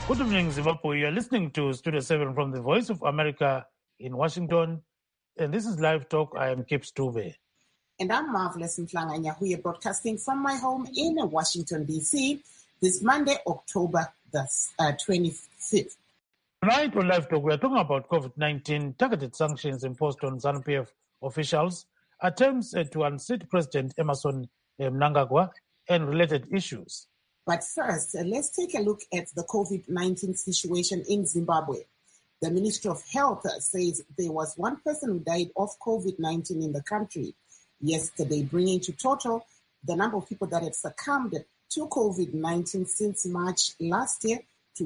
Good evening, Zimbabwe. You are listening to Studio 7 from the Voice of America in Washington. And this is Live Talk. I am Kip Stuve. And I'm Marvelous Mflanganya, who are broadcasting from my home in Washington, D.C. this Monday, October the 25th. Tonight on Live Talk, we are talking about COVID-19, targeted sanctions imposed on ZANU-PF officials, attempts to unseat President Emmerson Mnangagwa, and related issues. But first, let's take a look at the COVID-19 situation in Zimbabwe. The Ministry of Health says there was one person who died of COVID-19 in the country yesterday, bringing to total the number of people that have succumbed to COVID-19 since March last year to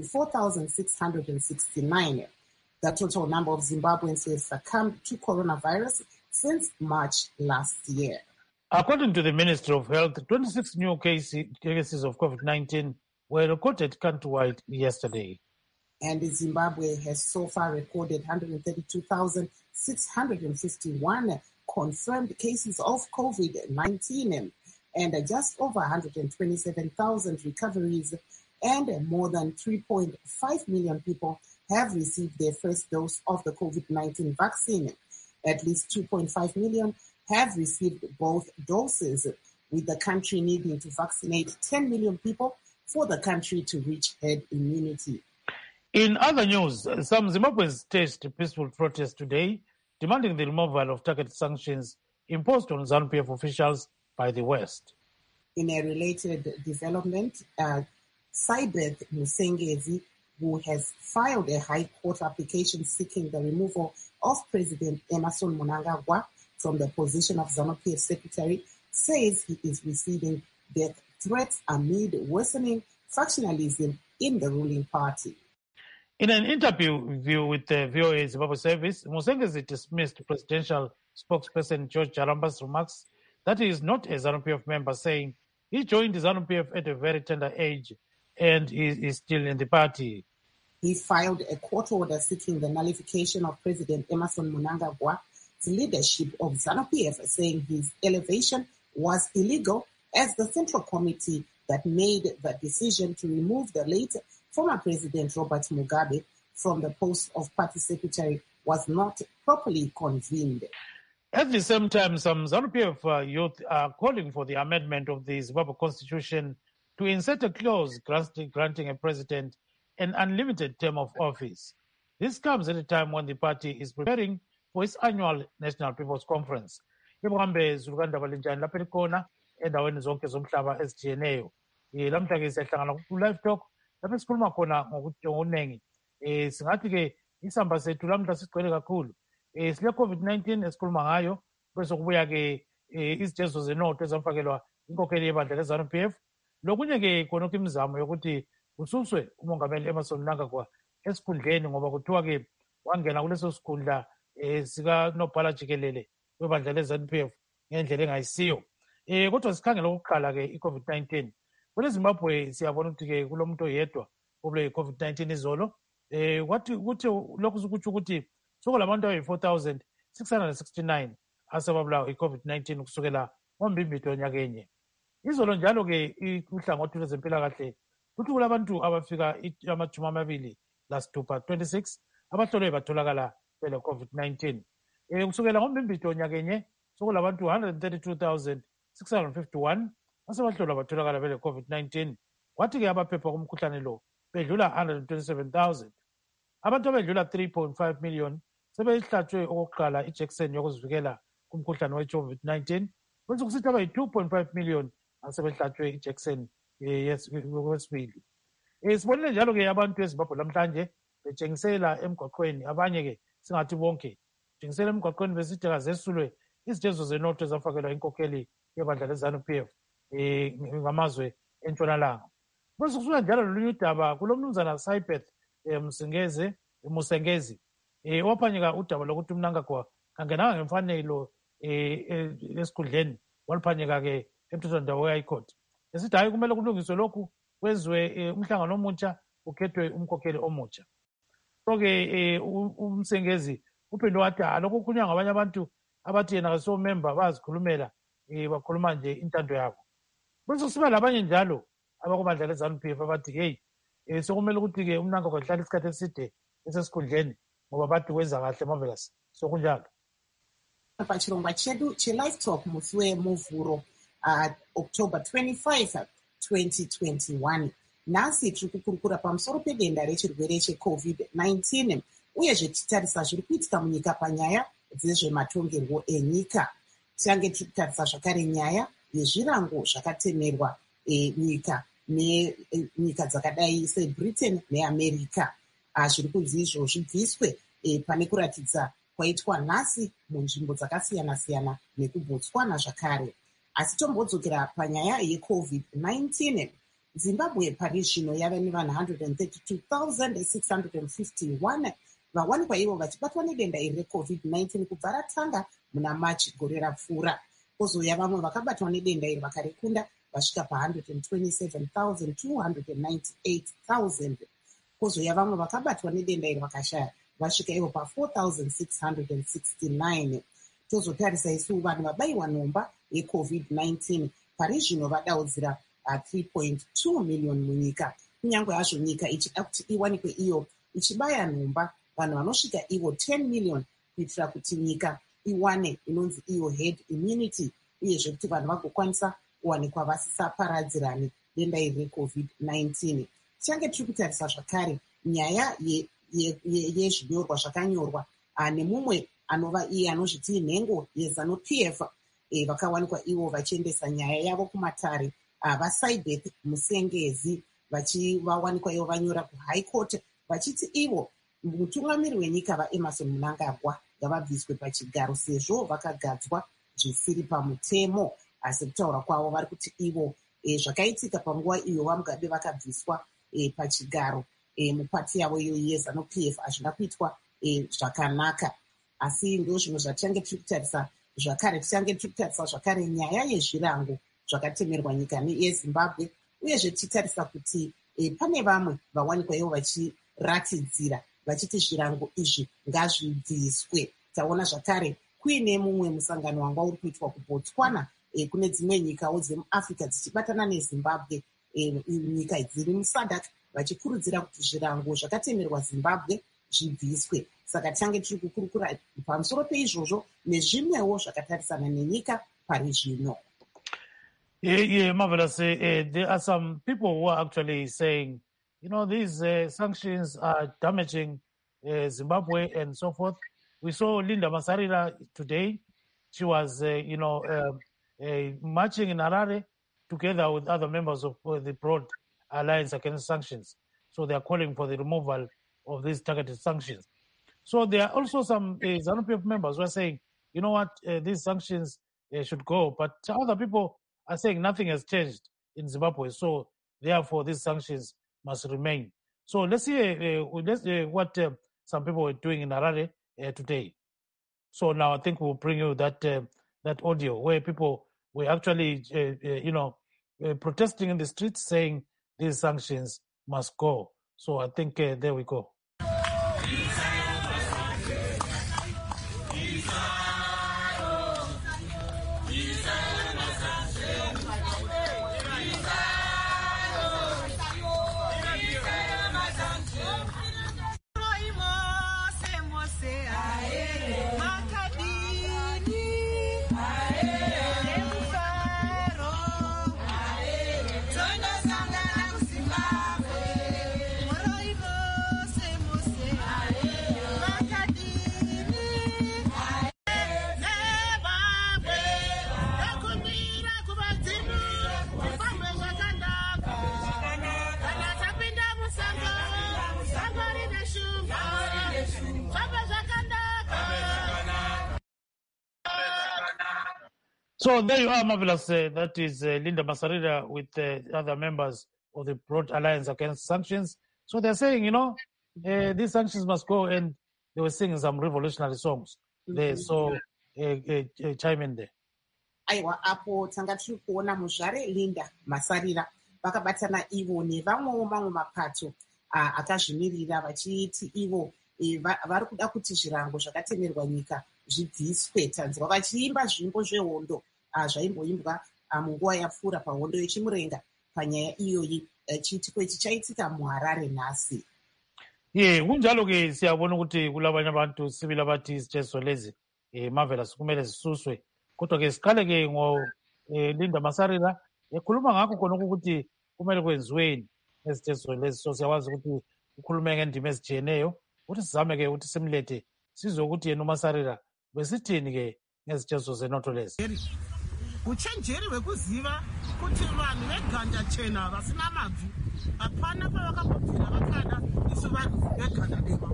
4,669. The total number of Zimbabweans who have succumbed to coronavirus since March last year. According to the Ministry of Health, 26 new cases of COVID-19 were recorded countrywide yesterday. And Zimbabwe has so far recorded 132,651 confirmed cases of COVID-19 and just over 127,000 recoveries, and more than 3.5 million people have received their first dose of the COVID-19 vaccine. At least 2.5 million have received both doses, with the country needing to vaccinate 10 million people for the country to reach herd immunity. In other news, some Zimbabweans staged peaceful protests today, demanding the removal of targeted sanctions imposed on ZANU-PF officials by the West. In a related development, Sybeth Musengezi, who has filed a High Court application seeking the removal of President Emmerson Mnangagwa from the position of ZANU-PF secretary, says he is receiving death threats amid worsening factionalism in the ruling party. In an interview with the VOA Zimbabwe service, Musengezi dismissed presidential spokesperson George Jaramba's remarks that he is not a ZANU-PF member, saying he joined ZANU-PF at a very tender age and he is still in the party. He filed a court order seeking the nullification of President Emmerson Mnangagwa's leadership of ZANU-PF, saying his elevation was illegal, as the Central Committee that made the decision to remove the late former President Robert Mugabe from the post of party secretary was not properly convened. At the same time, some ZANU-PF youth are calling for the amendment of the Zimbabwe Constitution to insert a clause granting a president an unlimited term of office. This comes at a time when the party is preparing for its annual National People's Conference. Ibuhambe zulukandaba linjani lapha elikhona endaweni zonke zomhlaba ezitshiyeneyo. Lamhla-ke siyahlangana ku-Live Talk lapho esikhuluma khona ngokuningi. Singathi-ke isamba sethu lamhla sigcwele kakhulu. Sile COVID-19 esikhuluma ngayo, bese kubuya-ke izijezo zenotho ezamfakelwa inkokheli yebandla le-ZANU-PF. Lokunye-ke khonokho imizamo yokuthi kususwe umongameli Emmerson Mnangagwa esikhundleni, ngoba kuthiwa-ke wangena kuleso sikhundla sikanobhala jikelele webandla le-ZANU-PF ngendlela engayisiyo. Kodwa sikhangela okokuqala-ke i-COVID-19. Kwele Zimbabwe siyabona ukuthi-ke kulomuntu oyedwa obule i-COVID-19 izolo. Kuthi lokhu kutsho ukuthi sokulabantu abayi-4,669 asebabulawa i-COVID-19 kusukela ngoMbimbithi nyakenye. Izolo njalo-ke uhlangothi lwezempilakahle kuthi kulabantu abafika amashumi 26 abahlolwe batholakala bele-COVID-19. Kusukela ngoMbimbithi nyakenye sokulabantu 132,651 asebahlolwa batholakala bele-COVID-19. Kwathi-ke abaphepha kumkhuhlane lo bedlula 127,000. Abantu abedlula 3.5 million sebehlatshwe okokuqala ijekiseni yokuzivikela kumkhuhlane we-COVID-19. Bese kusithi abayi-2.5 million asebehlatshwe ijekiseni yesibili. Sibonile njalo-ke abantu eZimbabwe namhlanje betshengisela emgwaqweni, abanye-ke singathi bonke betshengisela emgwaqweni besithi kazesulwe izijezo zenotho ezafakelwa inkokheli yebandla le-ZANU-PF ngamazwe entshonalanga. Bese kusuka njalo lolunye udaba kulomnumzana Sybeth Musengezi waphanyeka udaba lokuthi uMnangagwa kangenanga ngemfanelo esikhundleni, waliphanyeka-ke emthethwandaba we-High Court. Esithi hayi, kumele kulungiswe lokhu, kwenziwe umhlangano omutsha, kukhethwe umkhokheli omutsha. So-ke uMsengezi uphinde wathi lokhu kukhulunywa ngabanye abantu abathi yena kasomemba bazikhulumela, bakhuluma nje intando yabo. Bese kusiba labanye njalo abakubandla le-ZANU-PF abathi hey, sokumele ukuthi-ke umnanga kwahlala isikhathi eside esesikhundleni ngoba bathi wenza kahle Marvelous. So kunjalo. Pachirongwa chedu che-Live Talk musi wemuvhuro October 25, 2021. Nhasi tiri kukurukura pamusoro pedenda rechirwere cheCovid-19 uyezve tichitarisa zviri kuitika munyika panyaya dzezvematongerwo enyika. Tiange tiri kutarisa zvakare nyaya yezvirango zvakatemerwa nyika nenyika dzakadai seBritain neAmerica. Zviri kunzi izvo zvibviswe pane kuratidza kwaitwa nhasi munzvimbo dzakasiyana-siyana nekuBotswana zvakare. Asi tombodzokera panyaya yeCovid-19. Zimbabwe pari zvino yava nevanhu 132,651 vawanikwa ivo vachibatwa nedenda iri reCovid-19 kubva ratanga muna Machi gore rapfuura. Kozouya vamwe vakabatwa nedenda iri vakarekunda vasvika pa127,298,000. Kozouya vamwe vakabatwa nedenda iri vakashaya vasvika ivo pa4,669. Tozotarisa isu vanhu vabayiwa nhomba yeCovid-19 pari zvino vadaudzira 3.2 million munyika. Kunyange hazvo nyika ichida kuti iwanikwe iyo ichibaya nhomba vanhu vanosvika ivo 10 million kuitira kuti nyika iwane inonzi iyo herd immunity, uyezve kuti vanhu vagokwanisa kuwanikwa vasisaparadzirani denda iri reCovid-19. Tichange tiri kutarisa zvakare nyaya yezvinyorwa zvakanyorwa nemumwe anova iye anozviti nhengo yeZANU-PF vakawanikwa ivo vachiendesa nyaya yavo kumatare. VaSaibeth Musengezi vawanikwa ivo vanyora kuHigh Court vachiti ivo mutungamiri wenyika vaEmmerson Mnangagwa ngavabviswe pachigaro sezvo vakagadzwa zvisiri pamutemo. Asi kutaura kwavo vari kuti ivo zvakaitika panguva iyo vaMugabe vakabviswa pachigaro mupati yavo iyo yeZANU-PF hazvina kuitwa zvakanaka. Asi ndo zvimwe zvatichange tiri kutarisa zvakare. Tichange tiri kutarisa zvakare nyaya yezvirango zvakatemerwa nyika yeZimbabwe, uyezve tichitarisa kuti pane vamwe vawanikwa ivo vachiratidzira vachiti zvirango izvi ngazvibviswe. Taona zvakare kuine mumwe musangano wanga uri kuitwa kuBotswana kune dzimwe nyikawo dzemuAfrica dzichibatana neZimbabwe, nyika dziri muSADC vachikurudzira kuti zvirango zvakatemerwa Zimbabwe zvibviswe. Saka tichange tiri kukurukura pamusoro peizvozvo nezvimwewo zvakatarisana nenyika pari zvino. Yeah, Marvelous. There are some people who are actually saying, these sanctions are damaging Zimbabwe and so forth. We saw Linda Masarira today. She was, marching in Harare together with other members of the Broad Alliance Against Sanctions. So they are calling for the removal of these targeted sanctions. So there are also some ZANU-PF members who are saying, these sanctions should go. But other people are saying nothing has changed in Zimbabwe, so therefore these sanctions must remain. So let's see what some people were doing in Harare today. So now I think we'll bring you that audio where people were actually, protesting in the streets saying these sanctions must go. So I think there we go. So there you are, Marvelous. That is Linda Masarira with other members of the Broad Alliance Against Sanctions. So they're saying, these sanctions must go, and they were singing some revolutionary songs. They so chime in there. Aiwa apo tanga tiri kuona muzvare Linda Masarira vakabatana ivo nevamwewo mamwe mapato akazvimirira vachiti ivo vari kuda kuti zvirango zvakatemerwa nyika zvibviswe. Tanzwa vachiimba zvimbo zvehondo zvaimboimbwa munguva yapfuura pahondo yechimurenga panyaya iyoyi chiitiko ichi chaitika muHarare nhasi. Kunjalo-ke siyabona ukuthi kulabanye abantu sibili abathi izijeziso lezi marvelous kumele zisuswe. Kodwa-ke siqale-ke Linda Masarira ekhuluma ngakho khonokho ukuthi kumele kwenziweni ngezijeziso lezi. So siyakwazi ukuthi ukhulume ngendima ezijiyeneyo ukuthi sizame-ke ukuthi simlethe sizwe ukuthi yena uMasarira besithini-ke ngezijeziso zenotho lezi. Uchenjeri hwekuziva kuti vanhu veganda chena vasina mabvi hapana pavakambobvira vakada isu vanhu veganda dema.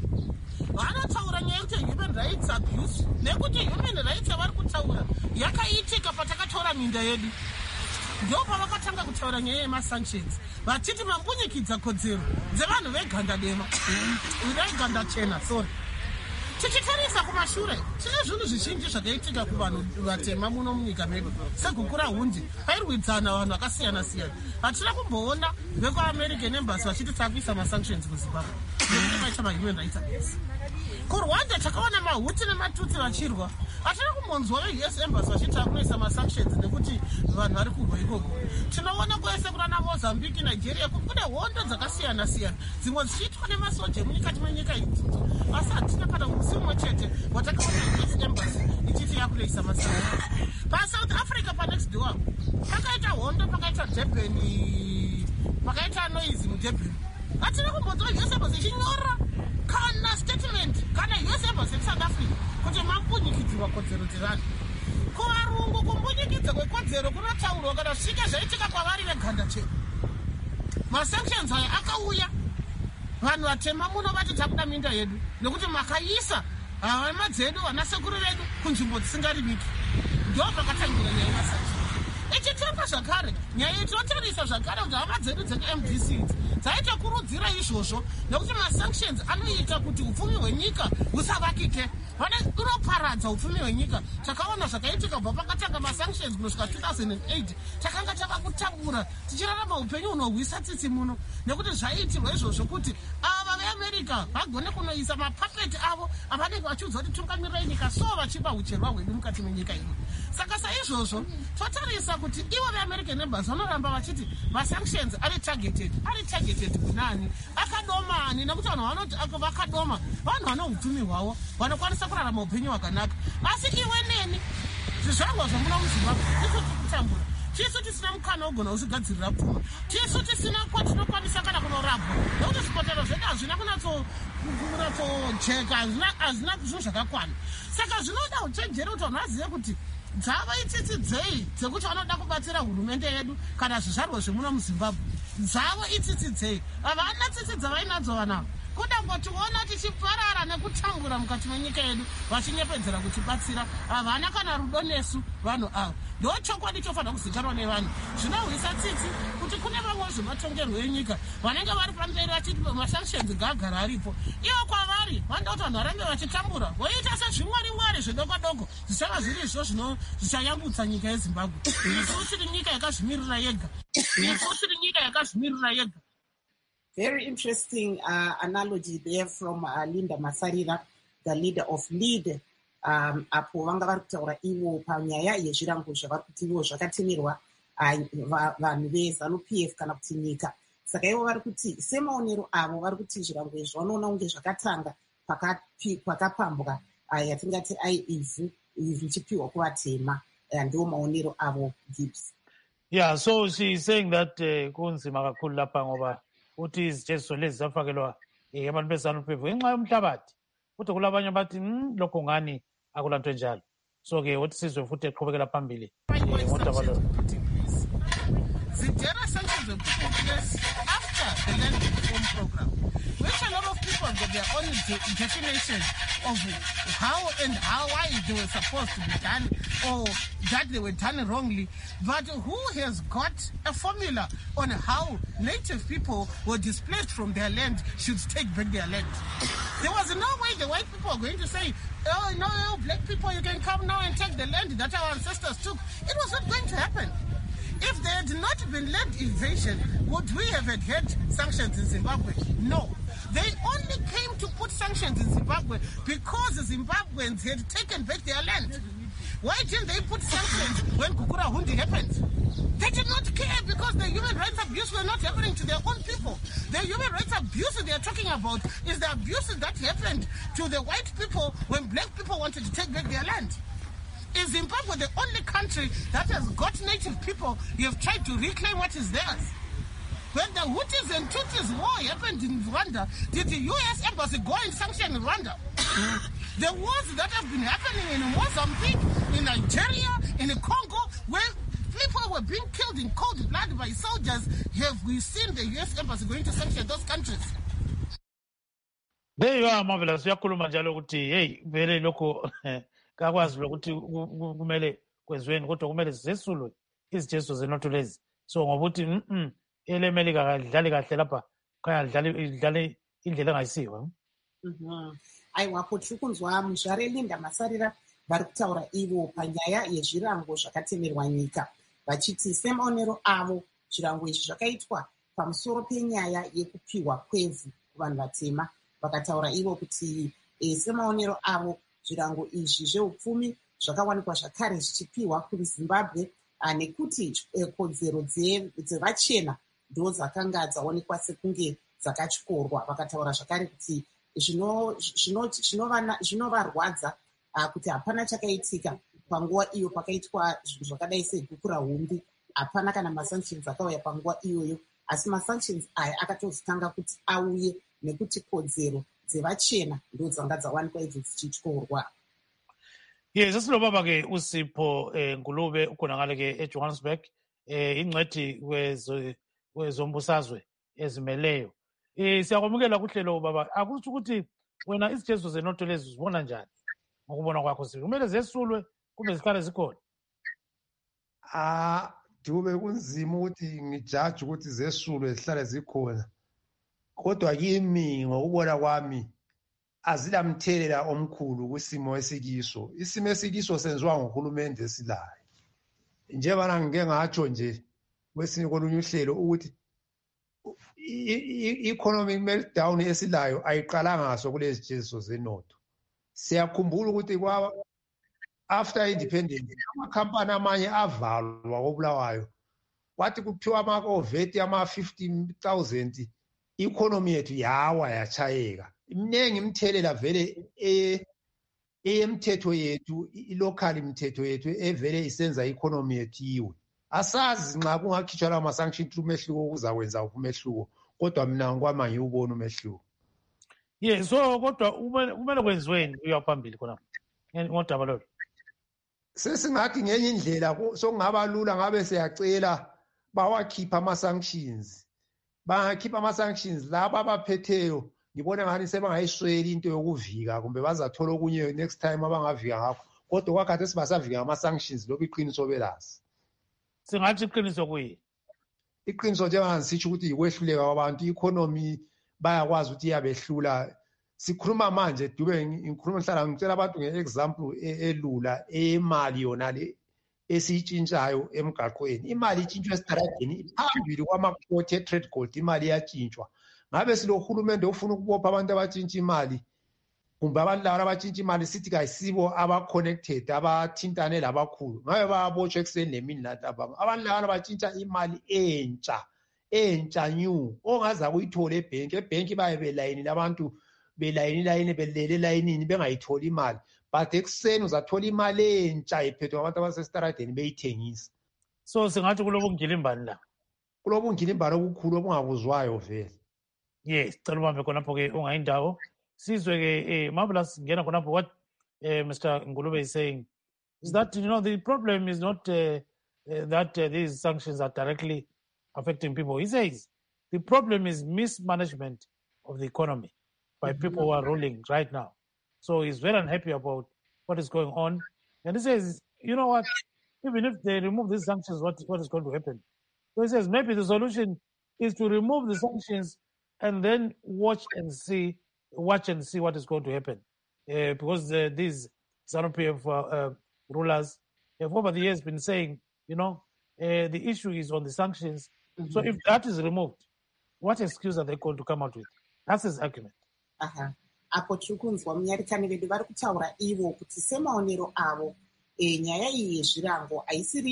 Vanotaura nyaya yekuti human rights abuse nekuti human rights yavari kutaura yakaitika patakataura minda yedu. Ndo pavakatanga kutaura nyaya yemasanctions vachiti mambunyikidza kodzero dzevanhu veganda dema veganda chena sorry. Tichitarisa kumashure tine zvinhu zvizhinji zvakaitika kuvanhu vatema muno munyika medu segukura hundi pairwidzana vanhu vakasiyana siyana. Hatina kumboona vekuamerican embassy vachiti takuisa masanctions kuZimbabwe nekuti vaita mahuman rights abuse. KuRwanda takaona mahuti nematutsi vachirwa. Hatina kumbonzwa veUS embassy vachiti takuisa masanctions nekuti vanhu vari kurwa ikoko. Tinoona kwese kunana Mozambique, Nigeria kune hondo dzakasiyana siyana dzimwe dzichiitwa nemasoja emunyikati menyika idzodzo. Asi hatina kana musi umwe chete watakaona US embassy ichiti yakuleisa masanctions. PaSouth Africa panext door pakaita hondo, pakaita Durban, pakaita noise muDurban. Hatina kumbonzwa US embassy ichinyora kana statement kana US embassy South Africa kuti mambunyikidza kodzero dzevanhu. Kuvarungu kumbunyikidza kwekodzero kunotaurwa kana zvisvike zvaitika kwavari veganda chena. Masanctions aya akauya vanhu vatema muno vati takuda minda yedu nekuti makaisa hama dzedu vanasekuru vedu kunzvimbo dzisingarimiki. Ndo pakatangira nyaya yemasanctions. Ichitapa zvakare nyaya itotarisa zvakare kuti hama dzedu dzeMDC dzaitokurudzira izvozvo nekuti masanctions anoita kuti upfumi hwenyika husavakike. Unoparadza upfumi hwenyika. Takaona zvakaitika kubva pakatanga masanctions kunosvika 2008 takanga tava kutambura tichirarama upenyu hunohwisa tsitsi muno nekuti zvaiitirwa izvozvo kuti ava veAmerica vagone kunoisa mapapeti avo avanenge vachiudza kuti tungamirai nyika so vachipa ucherwa hwedu mukati menyika ino. Saka saizvozvo totarisa kuti ivo veAmerican embassy vanoramba vachiti masanctions ari targeted kunani akadomani nekuti vanhu vanoti vakadoma vanhu vane upfumi hwavo vanokwanisa kurarama upenyu hwakanaka. Asi iwe neni zvizvarwa zvamuno muZimbabwe tisu tikutambura tisu tisina mukana wogona kuzvigadzirira pfuma tisu tisina kwatinokwanisa kana kunorapwa nekuti zvipataro zvedu hazvina kunatsojeka hazvina zvinhu zvakakwana. Saka zvinoda uchenjeri kuti vanhu vazive kuti dzava itsitsi dzei dzekuti vanoda kubatsira hurumende yedu kana zvizvarwa zvemuno muZimbabwe dzavo itsitsi dzei. Havana tsitsi dzavainadzo vanavo kuda ngotiona tichiparara nekutambura mukati menyika yedu vachinyepedzera kutibatsira. Havana kana rudo nesu vanhu ava. Ndo chokwadi chofanira kuzikanwa nevanhu. Zvinohwisa tsitsi kuti kune vamwe zvematongerwo enyika vanenge vari pamberi vachiti masanctions ngaagara aripo. Ivo kwavari vanoda kuti vanhu varambe vachitambura voita sezvimwari zvidoko doko zvichava zviri izvo zvichayambutsa nyika yeZimbabwe. Isu tiri nyika yakazvimirira yega. Very interesting analogy there from Linda Masarira, the leader of LEAD. Apo vanga vari kutaura ivo panyaya yezvirango zvavari kuti ivo zvakatimirwa vanhu veZANU-PF kana kuti nyika. Saka ivo vari kuti semaonero avo vari kuti zvirango izvi vanoona kunge zvakatanga pakapambwa yatingati ivhu zvichipiwa kuvatema. Ndiwo maonero avo Gibbs. Yeah, so she's saying that kunzima kakhulu lapha ngoba uthi izijeziso lezi zafakelwa abantu beZANU-PF ngenxa yomhlabathi kodwa kulabanye bathi lokho ngani akulanto enjalo. So-ke uthi sizwe futhi eqhubekela phambili ngodaba lo. Zidera sanctions were put in place after the land reform program, which a lot of people got their own definition of why they were supposed to be done or that they were done wrongly. But who has got a formula on how native people were displaced from their land should take back their land? There was no way the white people were going to say, oh, no, black people, you can come now and take the land that our ancestors took. It was not going to happen. If there had not been land invasion, would we have had sanctions in Zimbabwe? No. They only came to put sanctions in Zimbabwe because the Zimbabweans had taken back their land. Why didn't they put sanctions when Kukura Hundi happened? They did not care because the human rights abuse were not happening to their own people. The human rights abuse they are talking about is the abuses that happened to the white people when black people wanted to take back their land. Is Zimbabwe the only country that has got native people who have tried to reclaim what is theirs? When the Hutus and Tutsis war happened in Rwanda, did the U.S. Embassy go and sanction Rwanda? The wars that have been happening in Mozambique, in Nigeria, in the Congo, where people were being killed in cold blood by soldiers, have we seen the U.S. Embassy going to sanction those countries? There you are, Marvelous. Uyakhuluma njalo ukuthi hey vele lokho kakwazi lokuthi kumele kwenziweni kodwa kumele zesulwe izijezo zenotho lezi. So ngokuthi elemelika kadlali kahle lapha khaya idlale indlela engayisiyo. Aiwa potri kunzwa muzvare Linda Masarira vari kutaura ivo panyaya yezvirango zvakatemerwa nyika vachiti semaonero avo zvirango izvi zvakaitwa pamusoro penyaya yekupiwa kwevhu kuvanhu vatema. Vakataura ivo kuti semaonero avo zvirango izvi zveupfumi zvakawanikwa zvakare zvichipiwa kuzimbabwe nekuti kodzero dzevachena ndo dzakanga dzaonekwa sekunge dzakatyorwa. Vakataura zvakare kuti zvinovarwadza kuti hapana chakaitika panguva iyo pakaitwa zvinhu zvakadai segukura humbi. Hapana kana masanctions akauya panguva iyoyo, asi masanctions aya akatozotanga kuti auye nekuti kodzero dzevachena ndo dzanga dzawanikwa idzo dzichityorwa. Yes, esilobaba-ke uSipho Ngulube ukhonakale-ke eJohannesburg ingcwethi wezombusazwe ezimeleyo. Siyakwamukela kuhlelo baba. Akusho ukuthi wena izijezo zenotho lezi uzibona njani ngokubona kwakho? Kumele zesulwe kumbe zihlale zikhona? Dube kunzima ukuthi ngijaje ukuthi zesulwe zihlale zikhona, kodwa kimi ngokubona kwami azilamthelela omkhulu kwisimo esikiso. Isimo esikiso senziwa nguhulumende esilayo. Njengoba ngike ngatsho nje kwesinye kolunye uhlelo ukuthi i-economic meltdown esilayo ayiqalanga ngaso kulezi jezo zenotho. Siyakhumbula ukuthi after independence amakhampani amanye avalwa koBulawayo, kwathi kuphiwa ama-oveti ama-15,000, i-economy yethu yawa yachayeka. Imningi imthelela vele eyemthetho yethu, i-local imthetho yethu evele isenza i-economy yethu yiwe. Asazi nxa kungakhitshwa lawo ma-sanction umehluko kuzakwenza umehluko, kodwa mina ngikwamanje ubona umehluko. Yes, so kodwa kumele kwenziweni uya phambili khona ngodaba lolo. Sesingathi ngenye indlela sokungaba lula ngabe siyacela bawakhipha ama-sanctions. Bangakhipha ama-sanctions laba abaphetheyo ngibona ngani sebangayisweli into yokuvika kumbe bazathola okunye next time abangavika ngakho, kodwa kwakhathi sibasavika ngama-sanctions lokhu iqiniso belasi. Singathi iqiniso kuyi iqiniso njengoba ngisitsho ukuthi ikwehluleka kwabantu, i-economy bayakwazi ukuthi iyabehlula. Sikhuluma manje Dube ngikhuluma ngihlala ngicela abantu nge-example elula emali yona le esiyitshintshayo emgaqweni. Imali itshintshwa esitaradeni phambili kwama-court e-trade court, imali iyatshintshwa. Ngabe silohulumende ofuna ukubopha abantu abatshintsha imali kumbe abantu laba abatshintsha imali sithi kayisibo aba-connected abathintane labakhulu, ngabe bayabotshwa ekuseni nemini latambama. Abantu laba abatshintsha imali entsha new ongaza kuyithola ebhenki baye belayinile, abantu belayini belele elayinini bengayitholi imali, but ekuseni uzathola imali entsha iphethwe ngabantu abasesitaradeni beyithengisa. So singathi kulobungilimbani la, kulobungilimbani okukhulu obungabuzwayo vele. Yes, cela ubambe khonapho-ke ungayindawo sizwe-ke Marvelous ngena khonapho. What Mr. Ngulube is saying is that the problem is not that these sanctions are directly affecting people. He says the problem is mismanagement of the economy by people who are ruling right now. So he's very unhappy about what is going on. And he says, you know what, even if they remove these sanctions, what is going to happen? So he says maybe the solution is to remove the sanctions and then watch and see what is going to happen. Because these ZANU-PF rulers have over the years been saying, the issue is on the sanctions. So if that is removed, what excuse are they going to come out with? That's his argument. Apo tiri kunzwa munyarikani vedu vari kutaura ivo kuti semaonero avo nyaya iyi yezvirango haisiriyo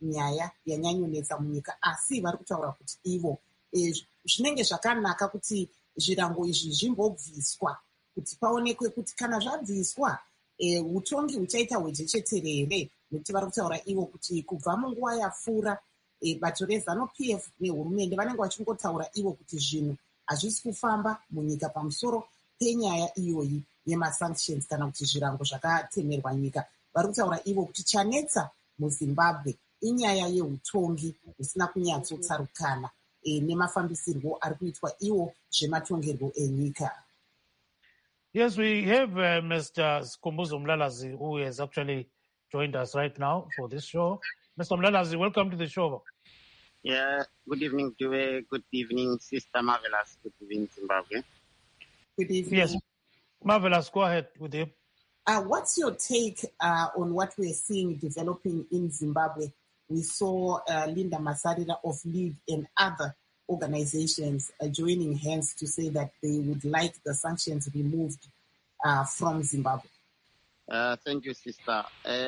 nyaya yanyanyonetsa munyika, asi vari kutaura kuti ivo zvinenge zvakanaka kuti zvirango izvi zvimbobviswa kuti paonekwe kuti kana zvabviswa utongi huchaita hwejechetere here, nekuti vari kutaura ivo kuti kubva munguva yapfuura bato reZANU-PF nehurumende vanenge vachingotaura ivo kuti zvinhu hazvisi kufamba munyika pamusoro penyaya iyoyi yemasanctions kana kuti zvirango zvakatemerwa nyika. Vari kutaura ivo kuti chanetsa muZimbabwe inyaya yeutongi husina kunyatsotsarukana nemafambisirwo ari kuitwa iwo zvematongerwo enyika. Yes, we have Mr. Sikhumbuzo Mlalazi, who has actually joined us right now for this show. Mr. Mlalazi, welcome to the show. Yeah, good evening, Dube. Good evening, Sister Marvelous. Good evening, Zimbabwe. Good evening. Yes, Marvelous, go ahead with you. What's your take on what we're seeing developing in Zimbabwe? We saw Linda Masarira of League and other organizations joining hands to say that they would like the sanctions removed from Zimbabwe. Thank you, Sister.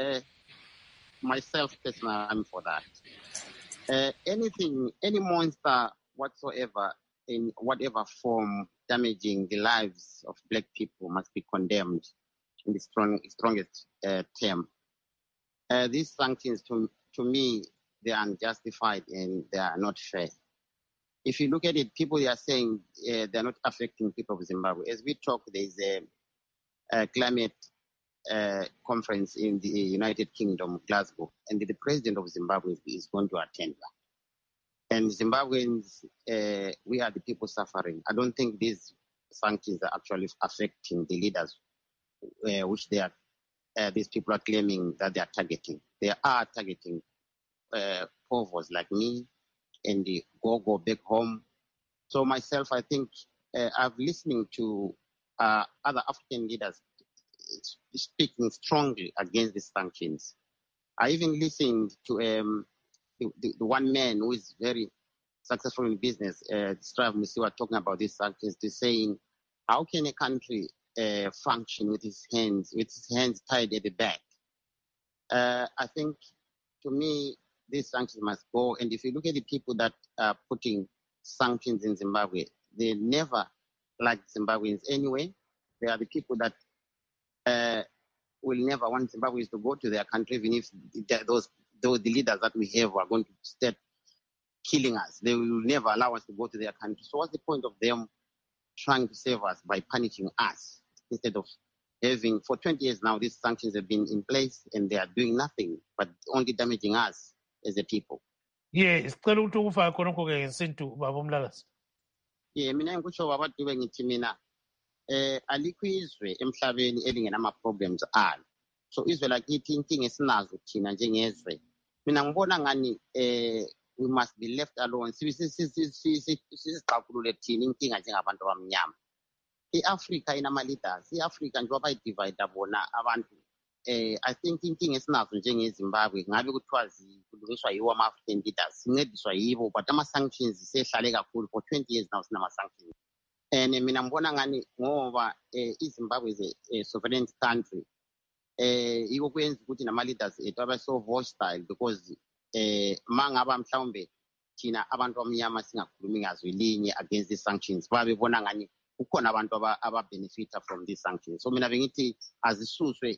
Myself, personally, I'm for that. Any monster whatsoever, in whatever form, damaging the lives of Black people must be condemned in the strongest term. These sanctions, to me, they are unjustified and they are not fair. If you look at it, people are saying they're not affecting people of Zimbabwe. As we talk, there is a climate conference in the United Kingdom, Glasgow, and the president of Zimbabwe is going to attend that. And Zimbabweans, we are the people suffering. I don't think these sanctions are actually affecting the leaders, which they are. These people are claiming that they are targeting. They are targeting povos like me and the go back home. So myself, I think I've listening to other African leaders speaking strongly against these sanctions. I even listened to the one man who is very successful in business, Strive Musiwa, talking about these sanctions, to saying, how can a country function with his hands tied at the back? I think, to me, these sanctions must go. And if you look at the people that are putting sanctions in Zimbabwe, they never liked Zimbabweans anyway. They are the people that will never want Zimbabweans to go to their country, even if the leaders that we have are going to start killing us. They will never allow us to go to their country. So what's the point of them trying to save us by punishing us instead of having, for 20 years now, these sanctions have been in place and they are doing nothing but only damaging us as a people. Yes, cela ukuthi ukufa khonokho ke ngesintu baba Mlalazi. Mina ngikutsho baba Dube ngithi mina alikho izwe emhlabeni elingenama problems alo. So izwe lakithi inkinga esinazo thina njengezwe. Mina ngibona ngani we must be left alone. Sisiqaqulule thina inkinga njengabantu abamnyama. I-Africa inama leaders. I-Africa nje wabayidivide bona abantu. I think inkinga esinazo njengeZimbabwe ngabe kuthiwa kulungiswa yiwo ama-African leaders. Sincediswa yibo, but ama-sanctions sehlale kakhulu for 20 years now sinama-sanctions. And mina ngibona ngani ngoba iZimbabwe is a sovereign country. Yiko kwenza ukuthi nama-leaders ethu abe so hostile because mangaba mhlawumbe thina abantu abamnyama singakhulumi ngazwi linye against these sanctions babebona ngani kukhona abantu ababenefita from these sanctions. So mina bengithi azisuswe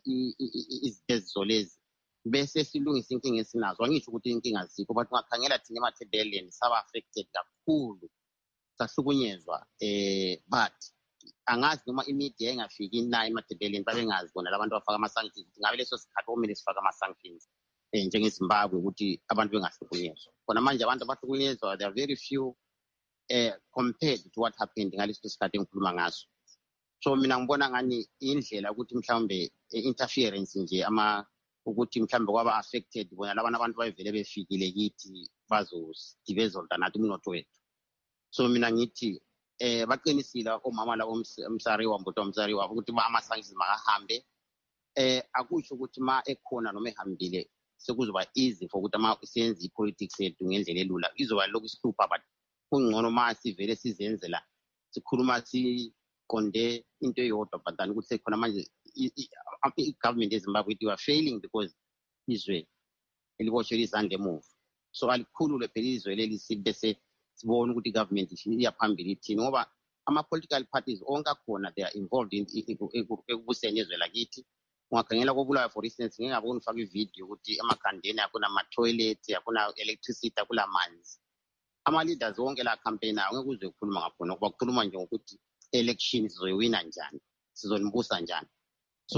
izinto lezi bese silungisa inkinga esinazo. Angisho ukuthi inkinga azikho, but ungakhangela thina emathebeleni saba affected kakhulu, sahlukunyezwa. But angazi noma imedia engafiki na emathebeleni babengazi bona labantu abafaka ama-sanctions ngabe leso sikhathi omele sifaka ama-sanctions njengeZimbabwe ukuthi abantu bengahlukunyezwa. Khona manje abantu abahlukunyezwa they are very few compared to what happened ngaleso sikhathi engikhuluma ngaso. So mina ngibona ngani indlela ukuthi mhlawumbe interference nje ukuthi mhlawumbe kwaba affected bona labana abantu bayivele befikile kithi bazodibezolta nathi umnotho wethu. So mina ngithi baqinisile omama la omsariwa mboto omsariwa ukuthi ama-sanctions makahambe. Akusho ukuthi ma ekhona noma ehambile sekuzoba easy for ukuthi siyenze i-politics yethu ngendlela elula. Izoba lokhu sihlupha, but kungcono ma sivele sizenzela sikhuluma siqonde into eyodwa but than ukuthi sekhona manje i-government yeZimbabwe you are failing because izwe eliboshwe izandla emuva. So alikhulule phela izwe leli sibese sibone ukuthi igovernment iya phambili ithini ngoba ama-political parties onke akhona they are involved in ekubuseni ezwe lakithi. Ungakhangela koBulawayo for instance ngeke ngabona ufaka ivideo ukuthi emakhandeni akuna ama-toilet akuna electricity akula manzi. Ama-leaders wonke la campaign awo ngeke uzwe kukhuluma ngakhona ngoba kukhuluma nje ngokuthi election sizoyiwina njani sizonibusa njani. So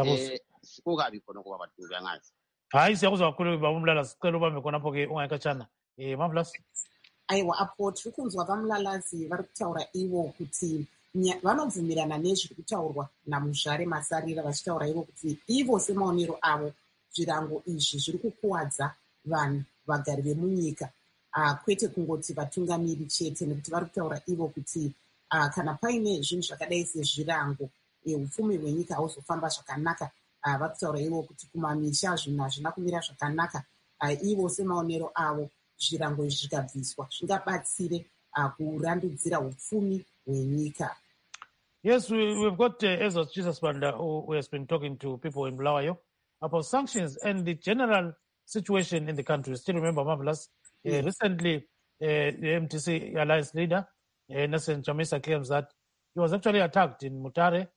kukabi khona kuba baduli angazi. Hayi siyakuzwa kakhulu baba Mlala, sicela ubambe khonapho-ke ungayikhatshana. Marvelous. Aiwa apo tiri kunzwa vamulalazi vari kutaura ivo kuti vanobvumirana nezviri kutaurwa naMuzvare Masarira vachitaura ivo kuti ivo semaonero avo zvirango izvi zviri kukuwadza vanhu vagari vemunyika, kwete kungoti vatungamiri chete, nekuti vari kutaura ivo kuti kana paine zvinhu zvakadai sezvirango upfumi hwenyika hauzofamba zvakanaka. Vari kutaura ivo kuti kumamisha zvinhu hazvina kumira zvakanaka. Ivo semaonero avo zvirango izvi zvikabviswa zvingabatsire kurandudzira upfumi hwenyika. Yes, we've got Ezos Jesus Banda who has been talking to people in Bulawayo about sanctions and the general situation in the country. Still remember, Marvelous, recently the MTC Alliance leader, Nelson Chamisa, claims that he was actually attacked in Mutare,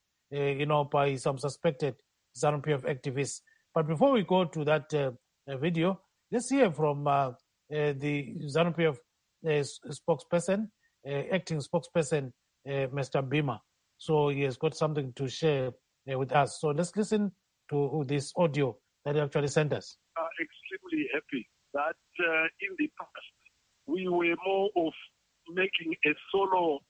by some suspected ZANU-PF activists. But before we go to that video, let's hear from the ZANU-PF spokesperson, acting spokesperson, Mr. Bima. So he has got something to share with us. So let's listen to this audio that he actually sent us. Extremely happy that in the past we were more of making a solo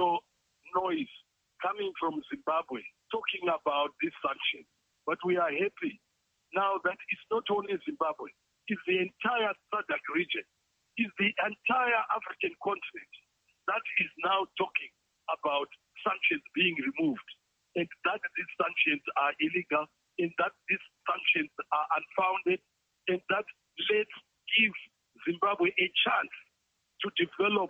noise coming from Zimbabwe talking about this sanction. But we are happy now that it's not only Zimbabwe, it's the entire SADC region, it's the entire African continent that is now talking about sanctions being removed, and that these sanctions are illegal, and that these sanctions are unfounded, and that let's give Zimbabwe a chance to develop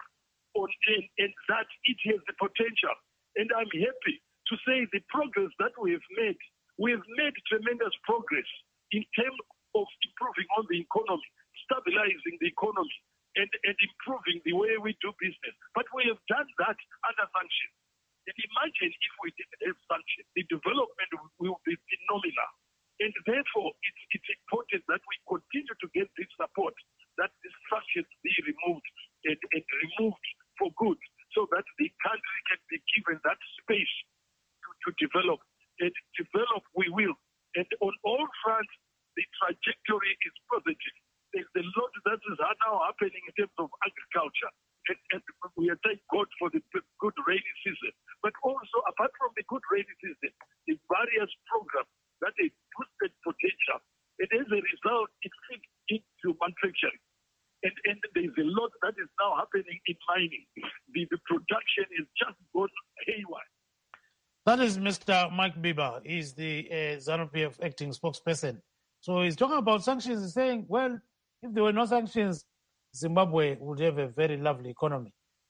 and that it has the potential. And I'm happy to say the progress that we have made tremendous progress in terms of improving on the economy, stabilizing the economy, and improving the way we do business. But we have done that under sanctions. And imagine if we didn't have sanctions, the development will be phenomenal. And therefore, it's important that we continue to get this support, that these sanctions be removed and removed for good, so that the country can be given that space to develop. And develop we will. And on all fronts, the trajectory is positive. There's a lot that is now happening in terms of agriculture. And we are thank God for the good rainy season. But also, apart from the good rainy season, the various programs that have boosted potential. And as a result, it feeds into manufacturing. And there's a lot that is now happening in mining. The production is just gone haywire. That is Mr. Mike Biba. He's the ZANU-PF acting spokesperson. So he's talking about sanctions. He's saying, well, if there were no sanctions, Zimbabwe would have a very lovely economy.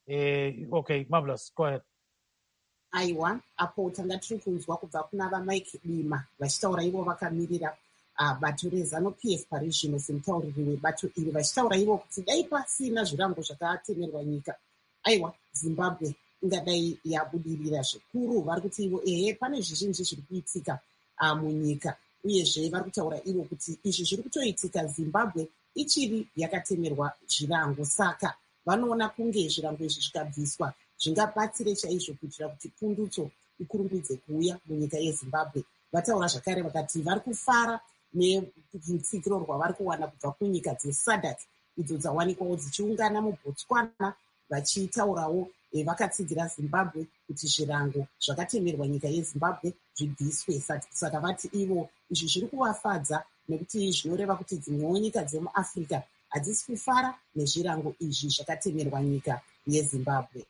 Okay, Marvelous, go ahead. Aiwa, apo tanga tiri kunzwa kubva kuna vaMike Bima vachitaura ivo vakamirira bato reZANU-PF pari zvino semutauriri webato iri vachitaura ivo kuti dai pasina zvirango zvakatemerwa nyika, aiwa Zimbabwe ingadai yabudirira zvikuru. Vari kuti ivo pane zvizhinji zviri kuitika munyika, uyezve vari kutaura ivo kuti izvi zviri kutoitika Zimbabwe ichiri yakatemerwa zvirango. Saka vanoona kunge zvirango izvi zvikabviswa zvingabatsire chaizvo kuitira kuti pundutso ikurumbidze kuuya munyika yeZimbabwe. Vataura zvakare vakati vari kufara nerutsigiro rwavari kuwana kubva kunyika dzeSADC idzo dzawanikwawo dzichiungana muBotswana vachitaurawo vakatsigira Zimbabwe kuti zvirango zvakatemerwa nyika yeZimbabwe zvibviswe. Saka vati ivo izvi zviri kuvafadza nekuti zvinoreva kuti dzimwewo nyika dzemuAfrica hadzisi kufara nezvirango izvi zvakatemerwa nyika yeZimbabwe.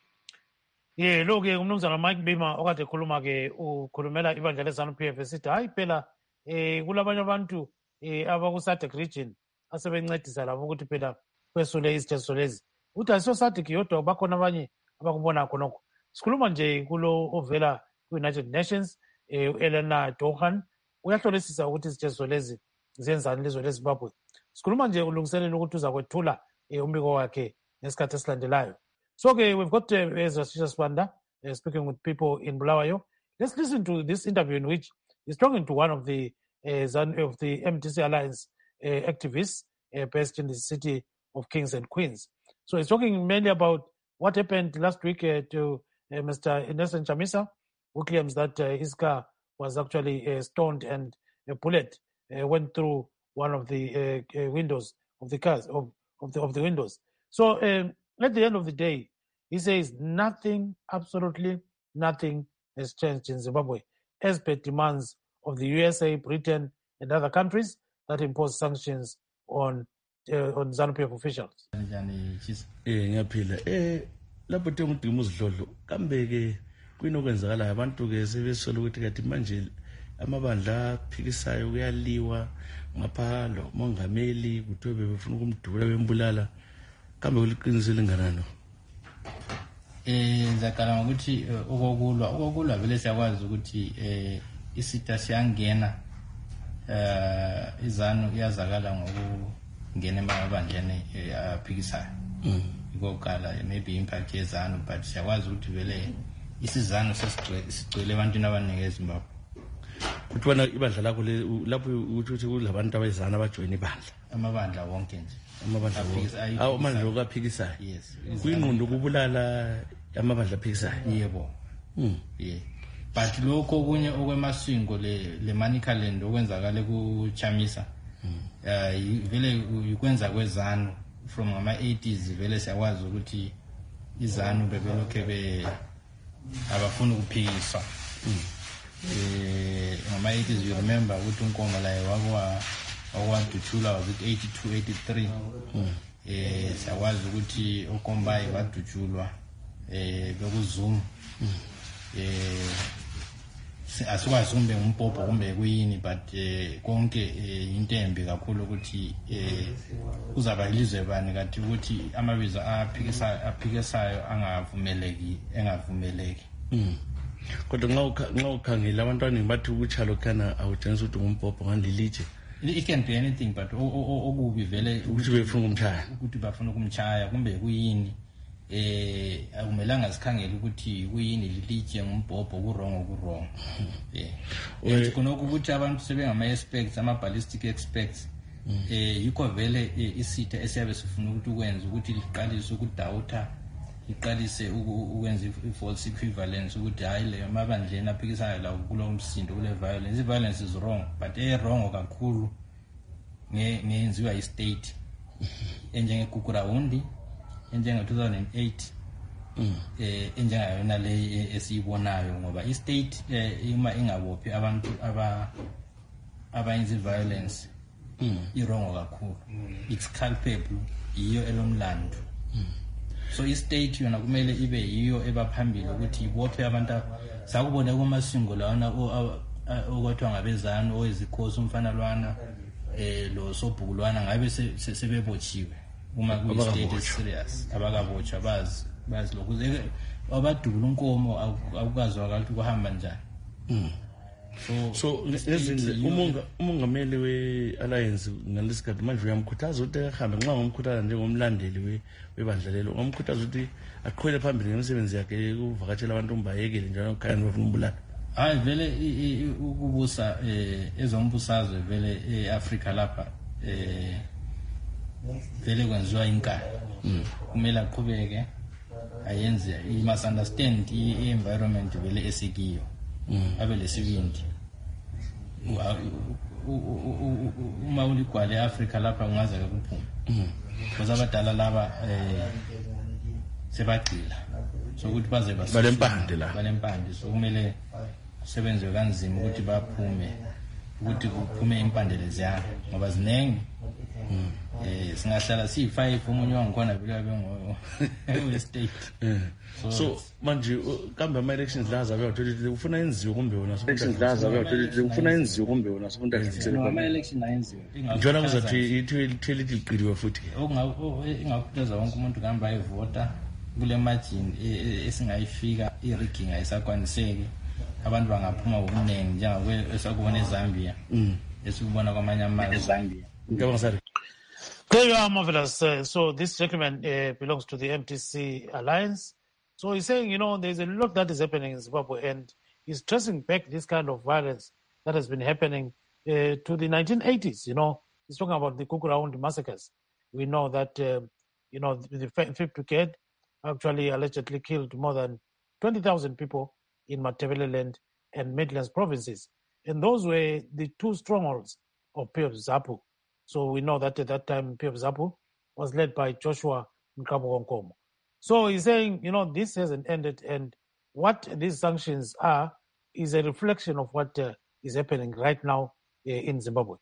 Lo-ke umnumzana Mike Bima okade ekhuluma-ke ukhulumela ibandla le-ZANU-PF esithi hayi phela kulabanye abantu abaku-SADC region asebencedisa labo ukuthi phela kwesule izithetho lezi. Uthi asiso SADC yodwa bakhona abanye abakubona khonokho. Sikhuluma nje kulo ovela ku-United Nations, Elena Dohan, uyahlolisisa ukuthi izithetho lezi zenzani lizwe leZimbabwe. sikhuluma nje ulungiselela ukuthi uza kwethula umbiko wakhe ngesikhathi esilandelayo. So-ke we've got Ezra Sibanda speaking with people in Bulawayo. Let's listen to this interview in which he's talking to one of the MDC Alliance activists based in the city of Kings and Queens. So he's talking mainly about what happened last week to Mr. Innocent Chamisa, who claims that his car was actually stoned and a bullet went through one of the windows of the cars of the windows. So at the end of the day, he says nothing, absolutely nothing has changed in Zimbabwe as per demands of the USA, Britain, and other countries that impose sanctions on ZANU-PF officials. Ngiyaphila lapho ngidinga uzidlodlo kambe ke kwinokwenzakala abantu ke sebesola ukuthi kathi manje amabandla aphikisayo kuyaliwa ngapha lo mongameli kuthiwe befuna ukumdubula bembulala kambe uliqinisile nganano. Ngizaqala ngokuthi okokulwa vele siyakwazi ukuthi isita siyangena izanu iyazakala ngokungena emabandleni aphikisayo. Ikokala maybe impact yezanu but siyakwazi ukuthi vele isizano sesigcwele ebantwini abaningi eZimbabwe. Kuthiwa ibandla lakho lapho ukuthi kulabantu abezana abajoyina ibandla. Amabandla wonke nje. Amabandla okaphikisayo. Yes. Kuyingqondo kubulala amabandla aphikisayo. Yebo. Yeah. But lokho kunye okwemasingo le Manicaland okwenzakala kuChamisa. Vele ukwenza kwezanu from ama-80s vele siyakwazi ukuthi izanu bebelokhe abafuna ukuphikiswa. Ngama-80s you remember ukuthi uNkomo laye wakwaDutshula was it 82, 83. Siyakwazi ukuthi uKombayi waDutshulwa bekuzuma. Asikwazi kumbe ngumpopo kumbe kuyini but konke into embi kakhulu ukuthi kuzaba ilizwe bani kanti ukuthi amabizo aphikisayo engavumeleki. Kodwa nxa ukhangela abantwana bathi ukuchalo kana awutshengisa ukuthi ngumpopo ngandilije. It can be anything but okubi vele ukuthi befuna ukumchaya. Ukuthi bafuna ukumchaya kumbe kuyini. Akumelanga sikhangele ukuthi kuyini lilitshe ngumbhobho kurongo. Nje kunokho ukuthi abantu sebengama experts ama-ballistic experts yikho vele isitha esiyabe sifuna ukuthi ukwenza ukuthi liqalise ukudawutha iqalise ukwenza i-false equivalence ukuthi hayi le mabandleni aphikisayo la kulo msindo kule violence. I-violence is wrong but wrong kakhulu ngenziwa i-state enjengeGugurawundi njenge-2008 njengayona le esiyibonayo ngoba i-state uma ingabophi abantu abayenza i-violence irongo kakhulu. It's culpable yiyo elomlando. So i-state yona kumele ibe yiyo ebaphambili ukuthi ibophe abantu. Sakubone kumasingo lawana okwathiwa ngabezanu owezikhosi umfana lwana lo sobhukulwana ngabe sebebotshiwe uma ku-state serious abakabotshwa bazi lokhu abadubula unkomo akukazwakala ukuthi kuhamba njani. So umongameli we-alliance ngalesikhathi manje uyamkhuthaza ukuthi ahambe nxa ngomkhuthaza njengomlandeli webandla lelo ngomkhuthaza ukuthi aqhubele phambili ngemisebenzi yakhe ukuvakatshela abantu umbayekele njalo khaya bafuna umbulala. Hayi vele ukubusa ezombusazwe vele eAfrika lapha vele kwenziwa inkani. Kumele aqhubeke ayenze must understand i-environment vele esikiyo abe lesibindi. Uma uligwala eAfrika lapha ungaze ke kuphume because abadala laba sebagcila so ukuthi baze balempande so kumele sebenze kanzima ukuthi baphume ukuthi kuphume impande leziya ngoba zinengi. Singahlala si5 umunye wangikhona vele abe state. So manje kambe ama-elections la azabe awutholile ufuna enziwe kumbe wona ama-election ayenziwe njengoba kuzathi ithwele liqiliwe futhi ingakhuthaza wonke umuntu kuhamba ayevota kule margin esingayifika i-rigging ayisakwaniseki abantu bangaphuma ngobuningi njengakwesakubona eZambia esikubona kwamanye amazwe eZambia. Ngiyabonga sir. There you are, Marvelous. So this gentleman belongs to the MTC Alliance. So he's saying, there's a lot that is happening in Zimbabwe, and he's tracing back this kind of violence that has been happening to the 1980s. He's talking about the Kukurahundi massacres. We know that, the Fifth Brigade actually allegedly killed more than 20,000 people in Matabeleland and Midlands provinces. And those were the two strongholds of PF ZAPU. So we know that at that time, PF ZAPU was led by Joshua Nkabokonkomo. So he's saying, this hasn't ended, and what these sanctions are is a reflection of what is happening right now in Zimbabwe.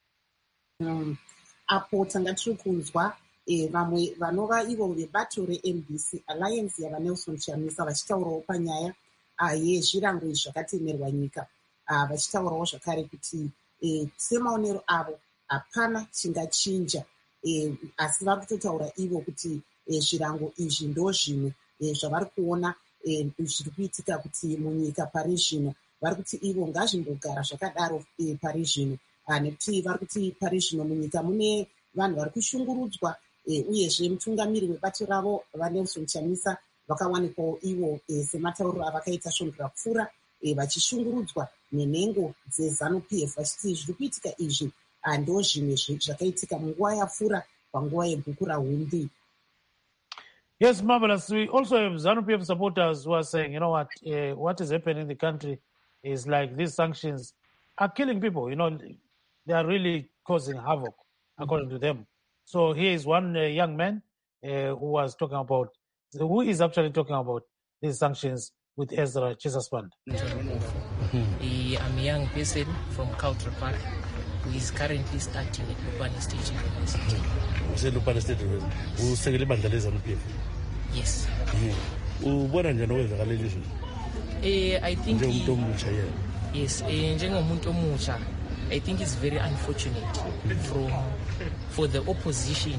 Apo tanga tiri kunzwa vamwe vanova ivo vebato reMDC Alliance yavanelson Chamisa vachitaurawo panyaya yezvirango zvakatemerwa nyika, vachitaurawo zvakare kuti semaonero avo hapana chingachinja, asi vari kutotaura ivo kuti zvirango izvi ndo zvimwe zvavari kuona zviri kuitika kuti munyika pari zvino. Vari kuti ivo ngazvimbogara zvakadaro pari zvino, nekuti vari kuti pari zvino munyika mune vanhu vari kushungurudzwa, uyezve mutungamiri webato ravo vaNelson Chamisa vakawanikwawo ivo sematauriro avakaita svonhura pfuura vachishungurudzwa nenhengo dzeZANU-PF vachiti zviri kuitika izvi ndo zvimwe zvakaitika munguva yapfuura panguva yeGukurahundi. Yes, Marvelous. We also have ZANU-PF supporters who are saying, what is happening in the country is like these sanctions are killing people. They are really causing havoc, according to them. So here is one young man who is actually talking about these sanctions with Ezra Chisasband. I'm a young person from Cultural Park who is currently studying at Lupane State University. Lupane State University. Usekele ibandla leZANU-PF? Yes. Ubona njani okwenzakala leli? I think njengomuntu omutsha yena. Yes, njengomuntu omutsha, I think it's very unfortunate for the opposition.